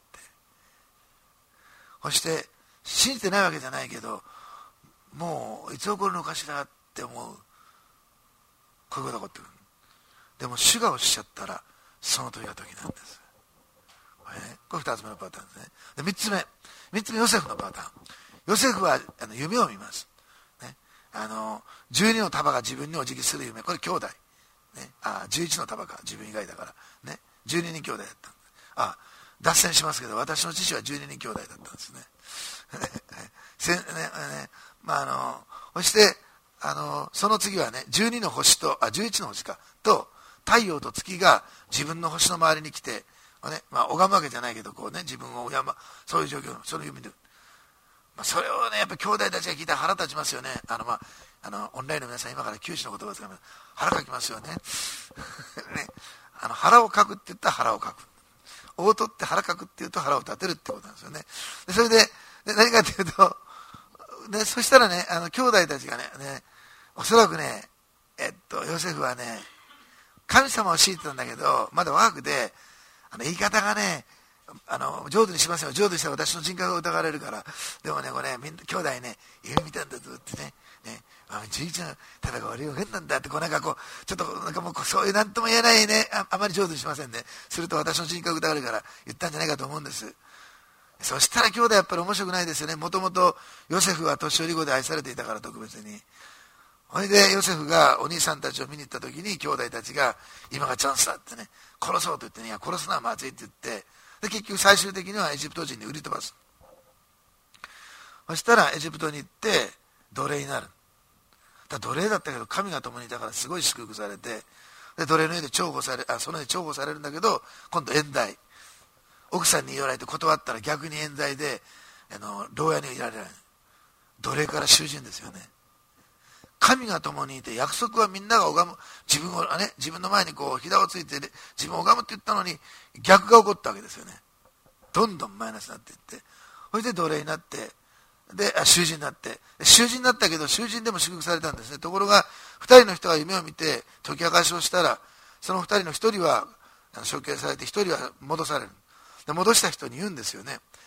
そして信じてないわけじゃないけど、もういつ起こるのかしらって思う、こういうことが起こってくる。でも主がおっしゃったらその時が時なんです。これ2つ目のパターンですね。で3つ目ヨセフのパターン。ヨセフは夢を見ます、ね、12の束が自分にお辞儀する夢、これ兄弟、ね、11の束か、自分以外だから、ね、12人兄弟だった。脱線しますけど、私の父は12人兄弟だったんですね。そしてその次はね、12の星と11の星かと太陽と月が自分の星の周りに来て、ね、拝むわけじゃないけどこう、ね、自分を敬う、そういう状況のその夢で、それをねやっぱり兄弟たちが聞いたら腹立ちますよね。オンラインの皆さん今から九死の言葉を使います。腹かきますよね。ね、腹をかくって言ったら腹をかく、大取って腹かくって言うと腹を立てるってことなんですよね。でそれで何かというと、ね、そしたらね兄弟たちがねおそらくねヨセフはね神様を信じてたんだけどまだ若くて言い方がね上手にしますよ。上手にしたら私の人格が疑われるから。でもねこれみんな兄弟ね夢見たんだぞってね、11のたが悪い予言なんだってこうなんかこうちょっとなんかもうそういう何とも言えないね、あまり上手にしませんね。すると私の人格が疑われるから言ったんじゃないかと思うんです。そしたら兄弟やっぱり面白くないですよね。もともとヨセフは年寄り子で愛されていたから特別に。それでヨセフがお兄さんたちを見に行った時に兄弟たちが今がチャンスだってね、殺そうと言ってね、いや殺すのはまずいって言って、で結局最終的にはエジプト人に売り飛ばす。そしたらエジプトに行って奴隷になる。奴隷だったけど神が共にいたからすごい祝福されて、で奴隷の家で重宝されその家重宝されるんだけど、今度冤罪、奥さんに言われて断ったら逆に冤罪で牢屋にいられない。奴隷から囚人ですよね。神が共にいて約束はみんなが拝む、自分をね、自分の前にこう膝をついて自分を拝むって言ったのに逆が起こったわけですよね。どんどんマイナスになっていって、それで奴隷になって、で囚人になって、囚人になったけど囚人でも祝福されたんですね。ところが2人の人が夢を見て解き明かしをしたら、その2人の1人は処刑されて1人は戻される。で戻した人に言うんですよね。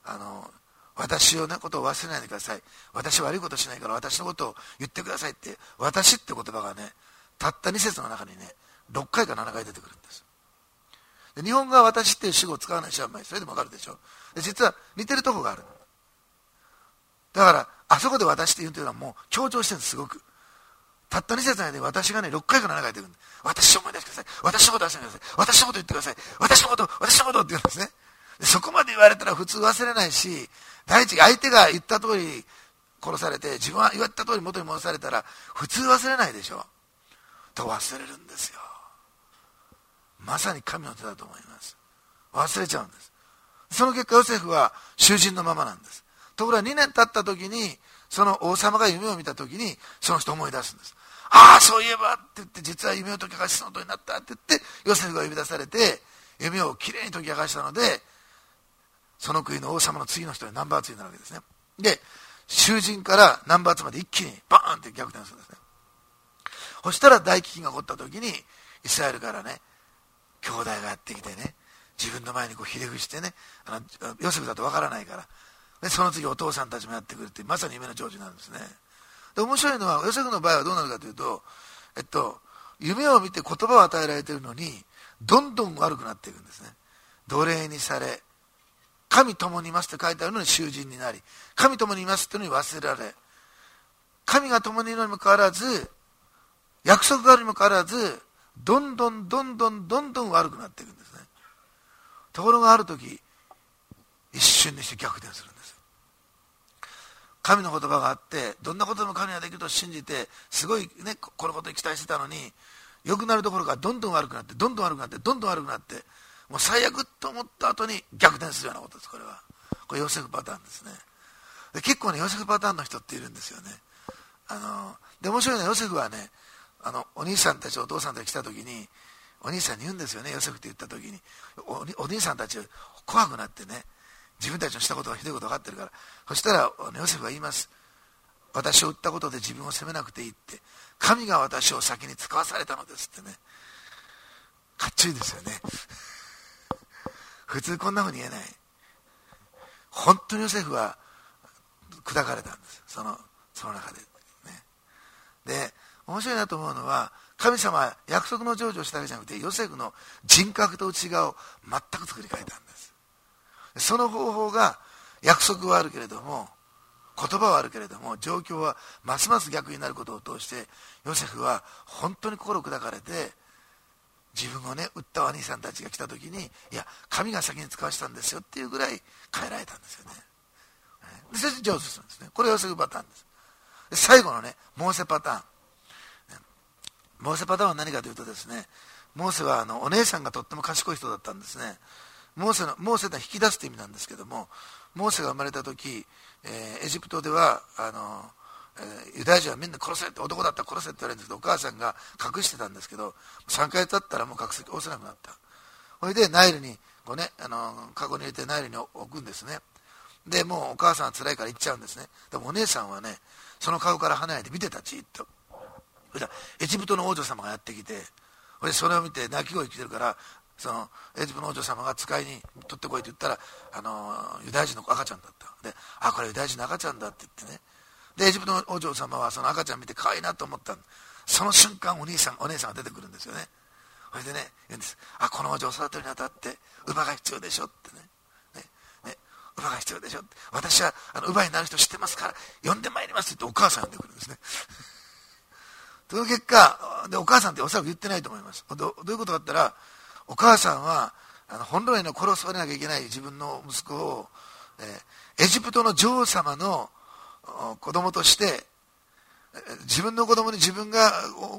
私のことを忘れないでください、私は悪いことしないから私のことを言ってくださいって、私って言葉がね、たった2節の中にね、6回か7回出てくるんです。で日本語は私っていう主語を使わないし、あんまりそれでもわかるでしょ。で実は似てるところがある。だからあそこで私って言うというのはもう強調してるんです。すごくたった2節の間で私がね6回か7回出てくるんです。私を思い出してください、私のことを忘れないでください、私のことを言ってください、私のことって言うんですね。でそこまで言われたら普通忘れないし、第一相手が言った通り殺されて自分は言われた通り元に戻されたら普通忘れないでしょ。と忘れるんですよ。まさに神の手だと思います。忘れちゃうんです。その結果ヨセフは囚人のままなんです。ところが2年経った時にその王様が夢を見た時にその人を思い出すんです。ああそういえばって言って、実は夢を解き明かしその通りになったって言ってヨセフが呼び出されて夢をきれいに解き明かしたので、その国の王様の次の人にナンバー2になるわけですね。で囚人からナンバー2まで一気にバーンって逆転するんですね。そしたら大飢饉が起こった時にイスラエルからね兄弟がやってきてね、自分の前にこうひれ伏してね、ヨセフだとわからないからで、その次お父さんたちもやってくるってまさに夢の成就なんですね。で面白いのはヨセフの場合はどうなるかというと、夢を見て言葉を与えられているのにどんどん悪くなっていくんですね。奴隷にされ、神共にいますって書いてあるのに囚人になり、神共にいますっていうのに忘れられ、神が共にいるのにもかかわらず、約束があるにもかかわらず、どんどん悪くなっていくんですね。ところがある時一瞬にして逆転するんです。神の言葉があって、どんなことでも神ができると信じてすごいね、このことに期待してたのに、良くなるところがどんどん悪くなってどんどん悪くなってどんどん悪くなって、もう最悪と思った後に逆転するようなことです。これヨセフパターンですね。で結構ねヨセフパターンの人っているんですよね。で面白いのはヨセフはね、お兄さんたちお父さんたち来た時にお兄さんに言うんですよね。ヨセフって言った時に お兄さんたち怖くなってね、自分たちのしたことがひどいこと分かってるから、そしたらヨセフは言います。私を撃ったことで自分を責めなくていいって、神が私を先に使わされたのですってね。かっちょいいですよね。普通こんなふうに言えない。本当にヨセフは砕かれたんです。その中でね。で面白いなと思うのは、神様は約束の成就をしたわけじゃなくて、ヨセフの人格と内側を全く作り変えたんです。その方法が、約束はあるけれども言葉はあるけれども状況はますます逆になることを通して、ヨセフは本当に心砕かれて、自分をね撃ったお兄さんたちが来た時に、いや神が先に使わしたんですよっていうぐらい変えられたんですよね。でそして成就するんですね。これがヨセフパターンです。で最後のねモーセパターン、モーセパターンは何かというとですね、モーセはお姉さんがとっても賢い人だったんですね。モーセとは引き出すという意味なんですけども、モーセが生まれた時、エジプトではユダヤ人はみんな殺せって、男だったら殺せって言われるんですけど、お母さんが隠してたんですけど、3回経ったらもう隠せなくなった。それでナイルにこうね、カゴに入れてナイルに置くんですね。でもうお母さんは辛いから行っちゃうんですね。でもお姉さんはねそのカゴから離れて見てた、じっと。それでエジプトの王女様がやってきて、それを見て泣き声来てるから、そのエジプトの王女様が使いに取ってこいって言ったら、ユダヤ人の赤ちゃんだった。で、これユダヤ人の赤ちゃんだって言ってね。でエジプトの王女様はその赤ちゃん見て可愛いなと思った。その瞬間お姉さんが出てくるんですよね。それでね言うんです。この王女を育てるにあたって乳母が必要でしょってね。乳母が必要でしょって、私は乳母になる人知ってますから呼んでまいりますって言ってお母さん呼んでくるんですね。その結果で、お母さんっておそらく言ってないと思います。どういうことかって言ったら、お母さんは本来の殺されなきゃいけない自分の息子を、エジプトの女王様の子供として、自分の子供に自分が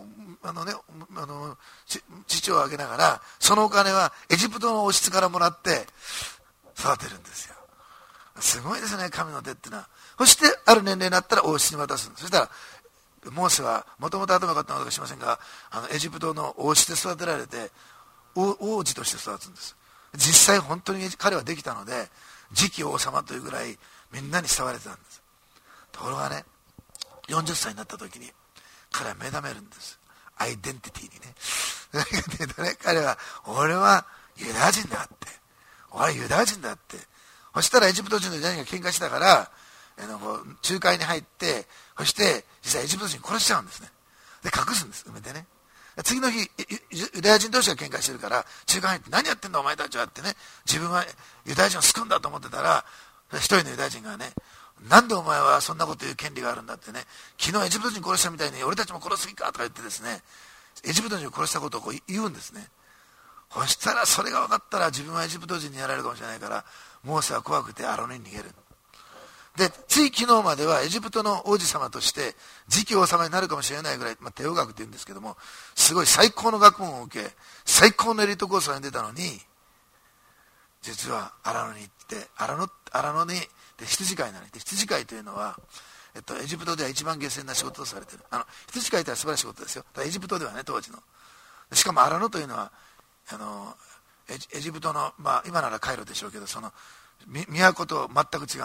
父をあげながら、そのお金はエジプトの王室からもらって育てるんですよ。すごいですね、神の手ってのは。そしてある年齢になったら王室に渡すんです。そしたらモーセはもともと頭が良かったのかしませんが、エジプトの王室で育てられて王子として育つんです。実際本当に彼はできたので、次期王様というぐらいみんなに慕われてたんです。ところがね、40歳になった時に彼は目覚めるんです。アイデンティティにね。何かというとね、彼は俺はユダヤ人だって、俺はユダヤ人だって、 そしたらエジプト人のユダヤ人が喧嘩したから仲介に入って、そして実際エジプト人殺しちゃうんですね。で隠すんです、埋めてね。次の日ユダヤ人同士が喧嘩してるから仲介入って、何やってんだお前たちはってね、自分はユダヤ人を救うんだと思ってたら、一人のユダヤ人がね、なんでお前はそんなこと言う権利があるんだってね、昨日エジプト人殺したみたいに俺たちも殺す気かとか言ってですね、エジプト人を殺したことを言うんですね。そしたらそれが分かったら自分はエジプト人にやられるかもしれないから、モーセは怖くてアロノに逃げる。でつい昨日まではエジプトの王子様として次期王様になるかもしれないぐらい、テオ学って言うんですけども、すごい最高の学問を受け、最高のエリートコースに出たのに、実はアラノに行って、アラノにで羊飼いになり、羊飼いというのは、エジプトでは一番下賤な仕事とされている。羊飼いというのは素晴らしいことですよ。エジプトではね、当時の。しかもアラノというのはエジプトの、今ならカイロでしょうけど、その都と全く違うんですね。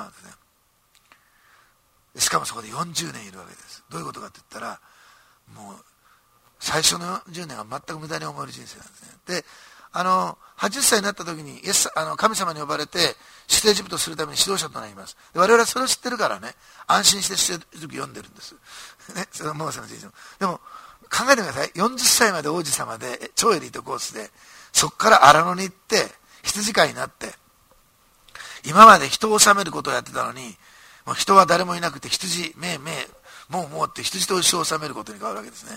しかもそこで40年いるわけです。どういうことかって言ったら、もう最初の40年は全く無駄に思える人生なんですね。で80歳になった時に神様に呼ばれて出エジプトするために指導者となります。で我々はそれを知ってるからね、安心して出エジプト読んでるんですね、そのモーセの人生も。でも考えてください。40歳まで王子様で超エリートコースで、そこからアラノに行って羊飼いになって、今まで人を治めることをやってたのに、もう人は誰もいなくて羊もうって羊と牛を治めることに変わるわけですね。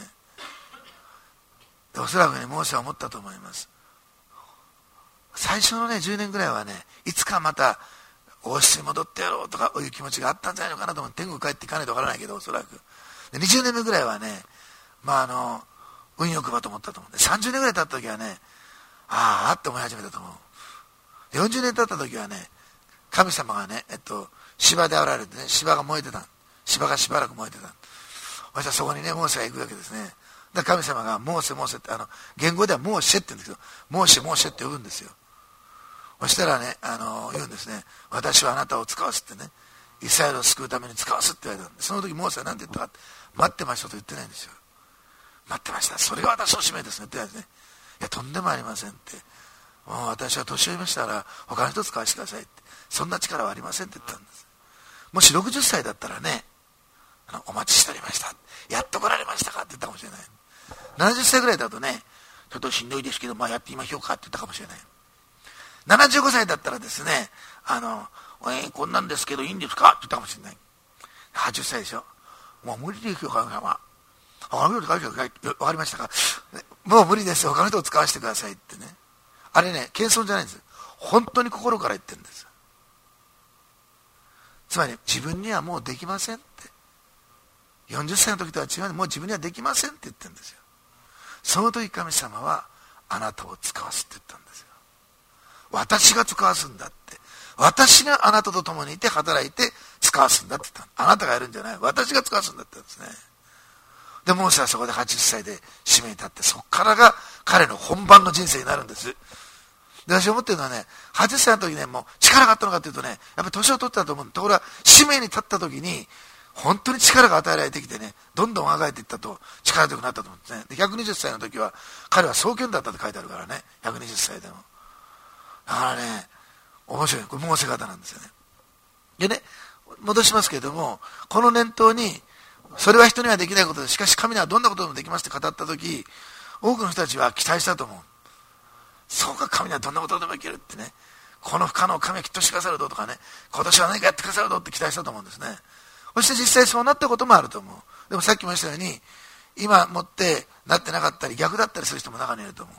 でおそらくね、モーセは思ったと思います。最初のね10年ぐらいはね、いつかまた王室に戻ってやろうとかいう気持ちがあったんじゃないのかなと思って、天国帰っていかないとわからないけど、おそらくで20年目ぐらいはね、運よくばと思ったと思うんで、30年ぐらい経った時はね、ああって思い始めたと思う。で40年経った時はね、神様がね、芝であおられてね、芝が燃えてた。芝がしばらく燃えてた。そしたらそこにね、モーセが行くわけですね。だから神様がモーセモーセって、言語ではモーシェって言うんですけど、モーシェモーシェって呼ぶんですよ。そしたらね、言うんですね、私はあなたを使わすってね、イスラエルを救うために使わすって言われたんで、その時モーセは何て言ったか、待ってましたと言ってないんですよ。待ってました、それが私の使命ですねって言われてね、いやとんでもありませんって、もう私は年を追いましたから他の人使わせてくださいって、そんな力はありませんって言ったんです。もし60歳だったらね、お待ちしておりました、やっと来られましたかって言ったかもしれない。70歳ぐらいだとね、ちょっとしんどいですけど、やってみましょうかって言ったかもしれない。75歳だったらですね、こんなんですけどいいんですかって言ったかもしれない。80歳でしょ、もう無理ですよ神様、他の人使わせてくださいって、分かりましたか、もう無理ですよ、他の人を使わせてくださいってね。あれね、謙遜じゃないんです。本当に心から言ってるんです。つまり自分にはもうできませんって、40歳の時とは違う、もう自分にはできませんって言ってるんですよ。その時神様はあなたを使わすって言ったんですよ。私が使わすんだって、私があなたと共にいて働いて使わすんだって言った。あなたがやるんじゃない、私が使わすんだって言ったんですね。でモーセはそこで80歳で使命に立って、そこからが彼の本番の人生になるんです。で私思ってるのはね、80歳の時ね、もう力があったのかというとね、やっぱり年を取ったと思う。ところが使命に立った時に本当に力が与えられてきてね、どんどん若返っていったと、力強くなったと思うんですね。で120歳の時は彼は壮健だったって書いてあるからね、120歳でも。だからね、面白い、これモーセ方なんですよね。でね、戻しますけれども、この念頭に、それは人にはできないことで、しかし神にはどんなことでもできますって語った時、多くの人たちは期待したと思う。そうか、神にはどんなことでもいけるってね、この不可能を神はきっとしてくださるとかね、今年は何かやってくださるとって期待したと思うんですね。そして実際そうなったこともあると思う。でもさっきも言ったように、今もってなってなかったり逆だったりする人も中にいると思う。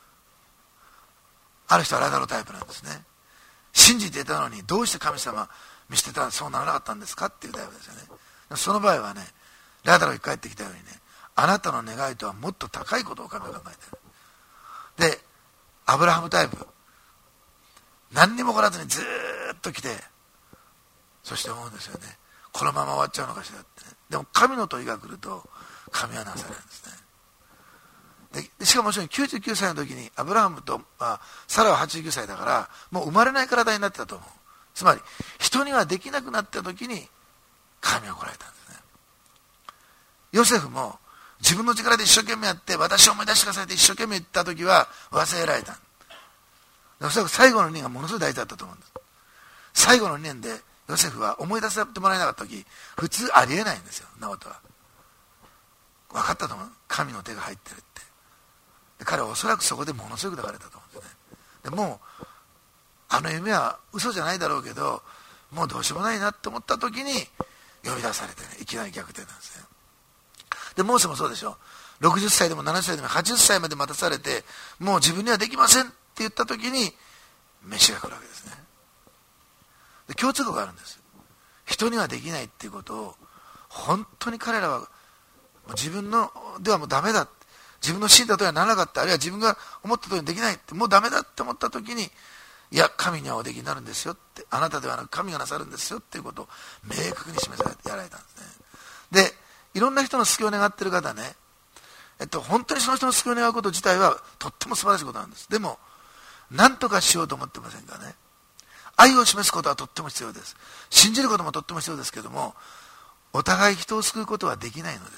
ある人はラザロタイプなんですね。信じていたのにどうして神様見捨てたらそうならなかったんですかっていうタイプですよね。その場合はね、ラザロが帰ってきたようにね、あなたの願いとはもっと高いことを神は考えている。でアブラハムタイプ、何にも起こらずにずーっと来て、そして思うんですよね、このまま終わっちゃうのかしらってね。でも神の問いが来ると神はなされるんですね。でしかももちろん99歳の時にアブラハムと、サラは89歳だからもう生まれない体になってたと思う。つまり人にはできなくなった時に神は来られたんですね。ヨセフも自分の力で一生懸命やって私を思い出してくださいって一生懸命言った時は忘れられた。おそらく最後の2がものすごい大事だったと思うんです。 最後の2年でヨセフは思い出させてもらえなかった時、普通ありえないんですよ。そんなことは分かったと思う。神の手が入ってるって。で彼はおそらくそこでものすごく抱かれたと思うんですね。でもうあの夢は嘘じゃないだろうけど、もうどうしようもないなって思った時に呼び出されてね、いきなり逆転なんですね。でモーセもそうでしょ。60歳でも70歳でも80歳まで待たされて、もう自分にはできませんって言った時にメシが来るわけですね。で共通項があるんです。人にはできないっていうことを本当に彼らは自分のではもうダメだ、自分の信だとはならなかった、あるいは自分が思った通りにできないって、もうダメだって思った時に、いや神にはおできになるんですよって、あなたではなく神がなさるんですよっていうことを明確に示されてやられたんですね。でいろんな人の救いを願っている方ね、本当にその人の救いを願うこと自体はとっても素晴らしいことなんです。でも何とかしようと思ってませんかね。愛を示すことはとっても必要です。信じることもとっても必要ですけども、お互い人を救うことはできないのです。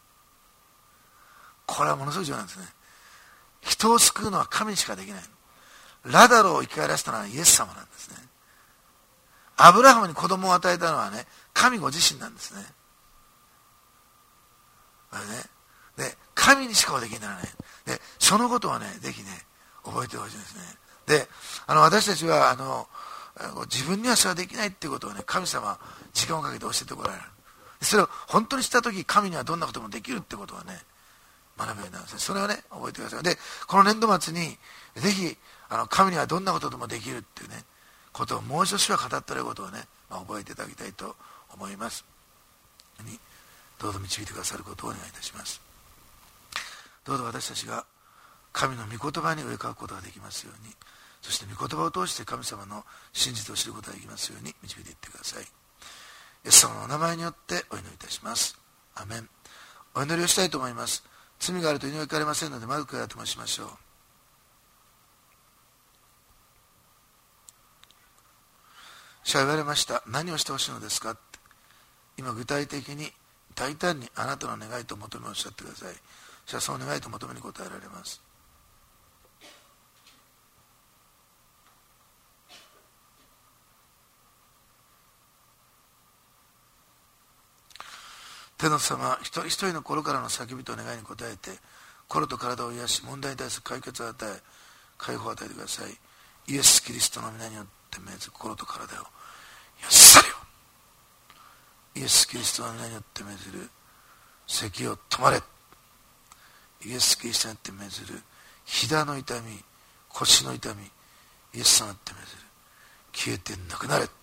これはものすごい重要なんですね。人を救うのは神にしかできない。ラザロを生き返らせたのはイエス様なんですね。アブラハムに子供を与えたのはね、神ご自身なんですね。これね、で神にしかおできにならない。でそのことはね、ぜひね覚えてほしいですね。で私たちは自分にはそれはできないっていうことをね、神様は時間をかけて教えてこられる。それを本当にしたとき、神にはどんなこともできるってことはね、学ぶようになるんですね。それをね覚えてください。でこの年度末にぜひ神にはどんなことでもできるっていうねことをもう一度主は語っていることをね、覚えていただきたいと思います。どうぞ導いてくださることをお願いいたします。どうぞ私たちが神の御言葉に植え替わることができますように、そして御言葉を通して神様の真実を知ることができますように導いていってください。イエス様のお名前によってお祈りいたします。アメン。お祈りをしたいと思います。罪があると祈りがかれませんので、まず悔い改めしましょう。主は言われました。何をしてほしいのですかって。今具体的に大胆にあなたの願いと求めをおっしゃってください。主はその願いと求めに応えられます。天の様、一人一人の心からの叫びと願いに応えて、心と体を癒し、問題に対する解決を与え、解放を与えてください。イエス・キリストの皆によって命ず心と体を癒されよ。イエス・キリストの皆によって命ずる咳を止まれ。イエス・キリストによって命ずる膝の痛み、腰の痛み、イエス様によって命ずる消えてなくなれ。イ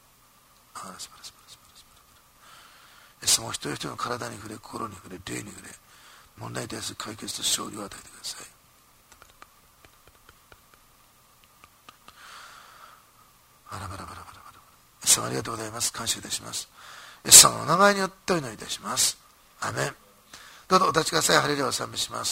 エス様、一人一人の体に触れ、心に触れ、霊に触れ、問題に対する解決と勝利を与えてください。イエス様、ありがとうございます。感謝いたします。イエス様のお名前によってお祈りいたします。アメン。どうぞお立ちください。ハレルヤを賛美します。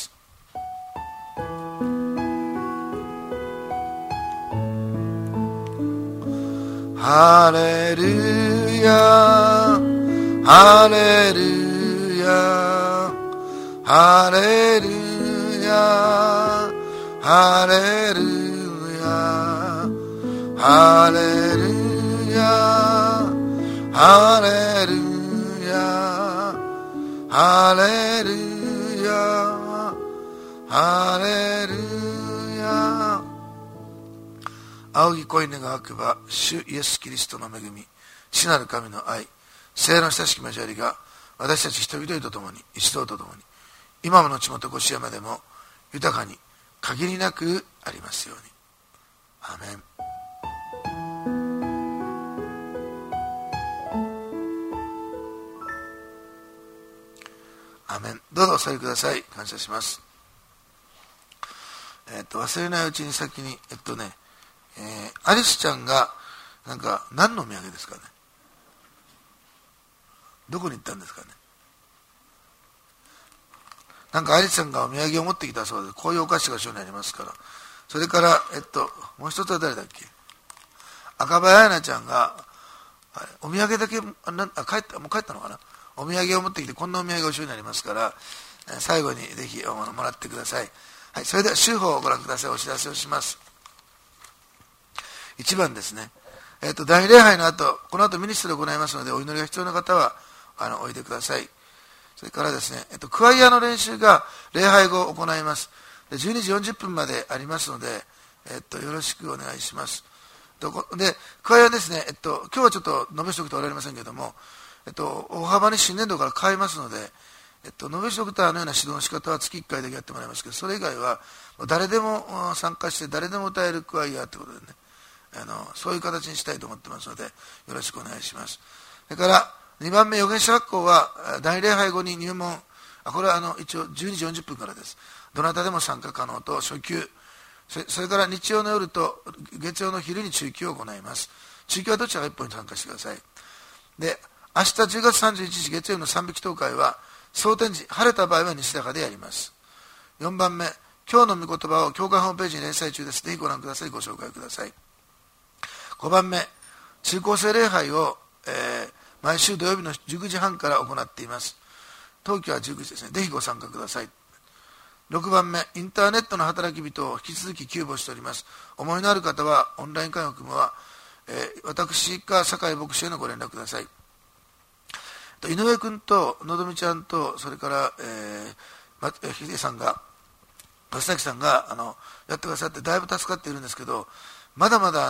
ハレルヤ、ハレルヤ、ハレルヤ、ハレルヤ、ハレルヤ、ハレルヤ、ハレルヤ、ハレルヤ。仰ぎ恋願わくば、主イエス・キリストの恵み、父なる神の愛、聖霊の親しき交わりが私たち一人一人と共に、一同と共に、今ものちもとこしやまでも豊かに限りなくありますように。アメン。アメン。どうぞお座りください。感謝します。忘れないうちに先にアリスちゃんがなんか何のお土産ですかね。どこに行ったんですかね。なんかアリスちゃんがお土産を持ってきたそうで、こういうお菓子が後ろにありますから。それからもう一つは誰だっけ。赤羽彩菜ちゃんがお土産だけもう帰ったのかな。お土産を持ってきて、こんなお土産が後ろにありますから、最後にぜひもらってください。はい、それでは週報をご覧ください。お知らせをします。1番ですね。 第2礼拝の後、この後ミニストリーを行いますので、お祈りが必要な方はおいでください。それからですね、クワイアの練習が礼拝後行います。で12時40分までありますので、よろしくお願いします。で、クワイアですね、今日はちょっと述べしておくとおられませんけれども、大幅に新年度から変えますので、述べしておくとのような指導の仕方は月1回だけやってもらいますけど、それ以外は誰でも参加して誰でも歌えるクワイアということでね、そういう形にしたいと思ってますので、よろしくお願いします。それから2番目、預言者学校は第礼拝後に入門、これは一応12時40分からです。どなたでも参加可能と初級、それから日曜の夜と月曜の昼に中級を行います。中級はどちらか一本に参加してください。で、明日10月31日月曜日の賛美祈祷会は、蒼天時、晴れた場合は西高でやります。4番目、今日の御言葉を教会ホームページに連載中です。ぜひご覧ください。ご紹介ください。5番目、中高生礼拝を、毎週土曜日の19時半から行っています。冬季は19時ですね。ぜひご参加ください。6番目、インターネットの働き人を引き続き急募しております。思いのある方は、オンライン会を組むは、私か酒井牧師へのご連絡ください。井上君とのどみちゃんと、それから、ヒデさんが、松崎さんがやってくださってだいぶ助かっているんですけど、まだまだ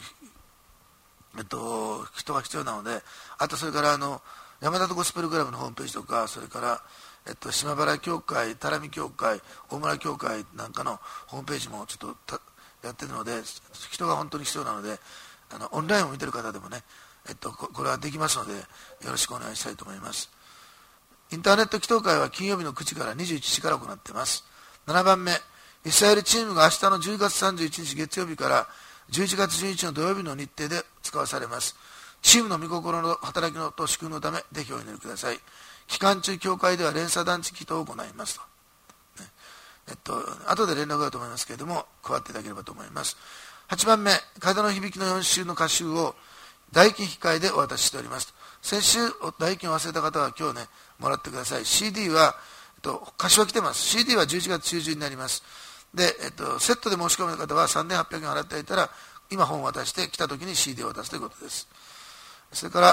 人が必要なので、あとそれから山田ゴスペルクラブのホームページとか、それから島原教会、只見教会、大村教会なんかのホームページもちょっとやってるので、人が本当に必要なので、オンラインを見てる方でもね、これはできますので、よろしくお願いしたいと思います。インターネット祈祷会は金曜日の9時から21時から行っています。7番目、イスラエルチームが明日の10月31日月曜日から11月11日の土曜日の日程で使わされます。チームの御心の働きのと祝福のため、ぜひお祈りください。期間中、教会では連鎖団地祈祷を行いますと。後で連絡があると思いますけれども、加わっていただければと思います。8番目、風の響きの4週の歌集を代金控えでお渡ししております。先週、代金を忘れた方は今日ね、もらってください。CD は、歌詞は来てます。CD は11月中旬になります。で、セットで申し込む方は3800円払っていたら、今本を渡して来た時に CD を渡すということです。それから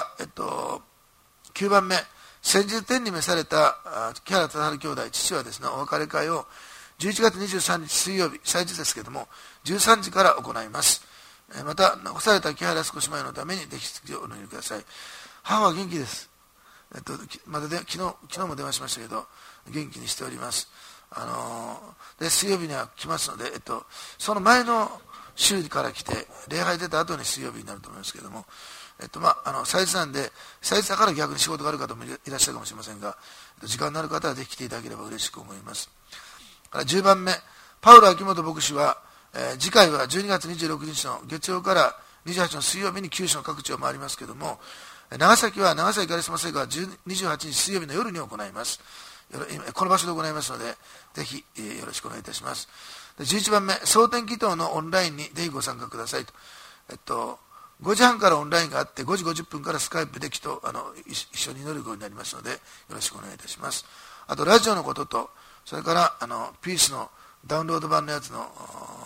、9番目、先日天に召された木原忠治兄弟、父はですね、お別れ会を11月23日水曜日、祭日ですけれども、13時から行います。また、残された木原少し前のためにぜひお祈りください。母は元気です。まだ昨日も電話しましたけど、元気にしております。で水曜日には来ますので、その前の週から来て、礼拝出た後に水曜日になると思いますけれども、祭日なんで、祭日だから逆に仕事がある方もいらっしゃるかもしれませんが、時間のある方はぜひ来ていただければ嬉しく思います。10番目、パウロ秋元牧師は、次回は12月26日の月曜から28の水曜日に九州の各地を回りますけれども、長崎は長崎カリスマ聖火は28日水曜日の夜に行います。この場所で行いますので、ぜひよろしくお願いいたします。11番目、蒼天祈祷のオンラインにぜひご参加くださいと。5時半からオンラインがあって、5時50分からスカイプで一緒に祈ることになりますので、よろしくお願いいたします。あと、ラジオのことと、それからピースのダウンロード版のやつの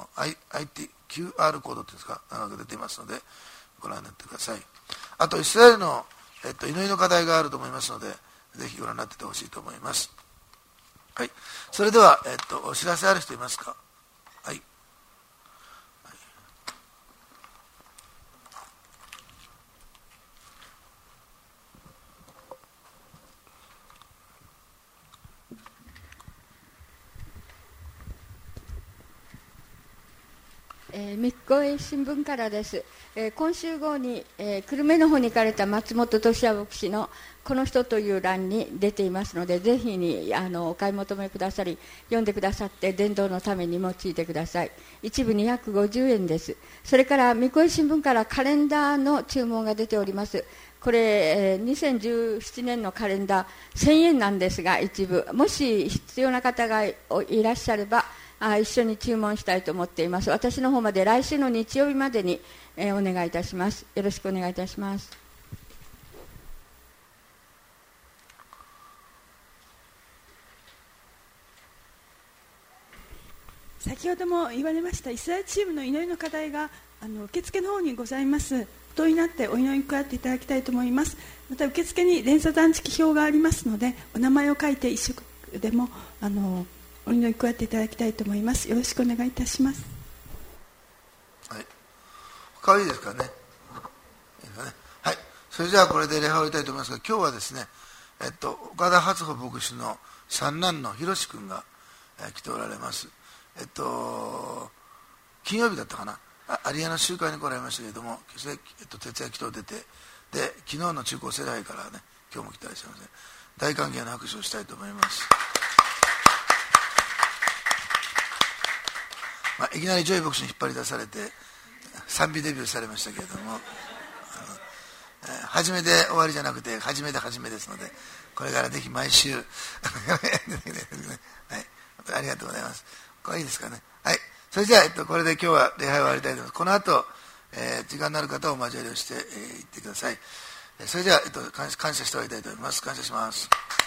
QR コードっていうんですか、出ていますので、ご覧になってください。あと、イスラエルの、祈りの課題があると思いますので、ぜひご覧になっててほしいと思います。はい。それでは、お知らせある人いますか？はい。 三越新聞からです。今週号に、久留米の方に行かれた松本俊也牧師のこの人という欄に出ていますので、ぜひにお買い求めくださり、読んでくださって伝道のために用いてください。一部250円です。それから三越新聞からカレンダーの注文が出ております。これ、2017年のカレンダー1000円なんですが、一部もし必要な方がいらっしゃれば一緒に注文したいと思っています。私の方まで来週の日曜日までに、お願いいたします。よろしくお願いいたします。 先ほども言われましたイスラエルチームの祈りの課題が受付の方にございます。 とになってお祈りに加わっていただきたいと思います。また受付に連鎖断食表がありますので、お名前を書いて一食でもお祈りに加わっていただきたいと思います。よろしくお願いいたします。 はい、他はいいですかね。いいですかね。はい、それじゃあこれで礼拝を終えたいと思いますが、今日はですね、岡田初穂牧師の三男のひろし君が、来ておられます。金曜日だったかな、有谷の集会に来られましたけれども、徹夜祈祷出て、で昨日の中高世代からね、今日も来ていらっしゃいますね。大歓迎の拍手をしたいと思います。いきなりジョイ牧師に引っ張り出されて賛美デビューされましたけれども、初めで終わりじゃなくて初めで初めですので、これからぜひ毎週はい、ありがとうございます。これいいですかね。はい、それじゃあ、これで今日は礼拝を終わりたいと思います。この後、時間のある方をお交わりをして、行ってください。それじゃあ、感謝して終わりたいと思います。感謝します。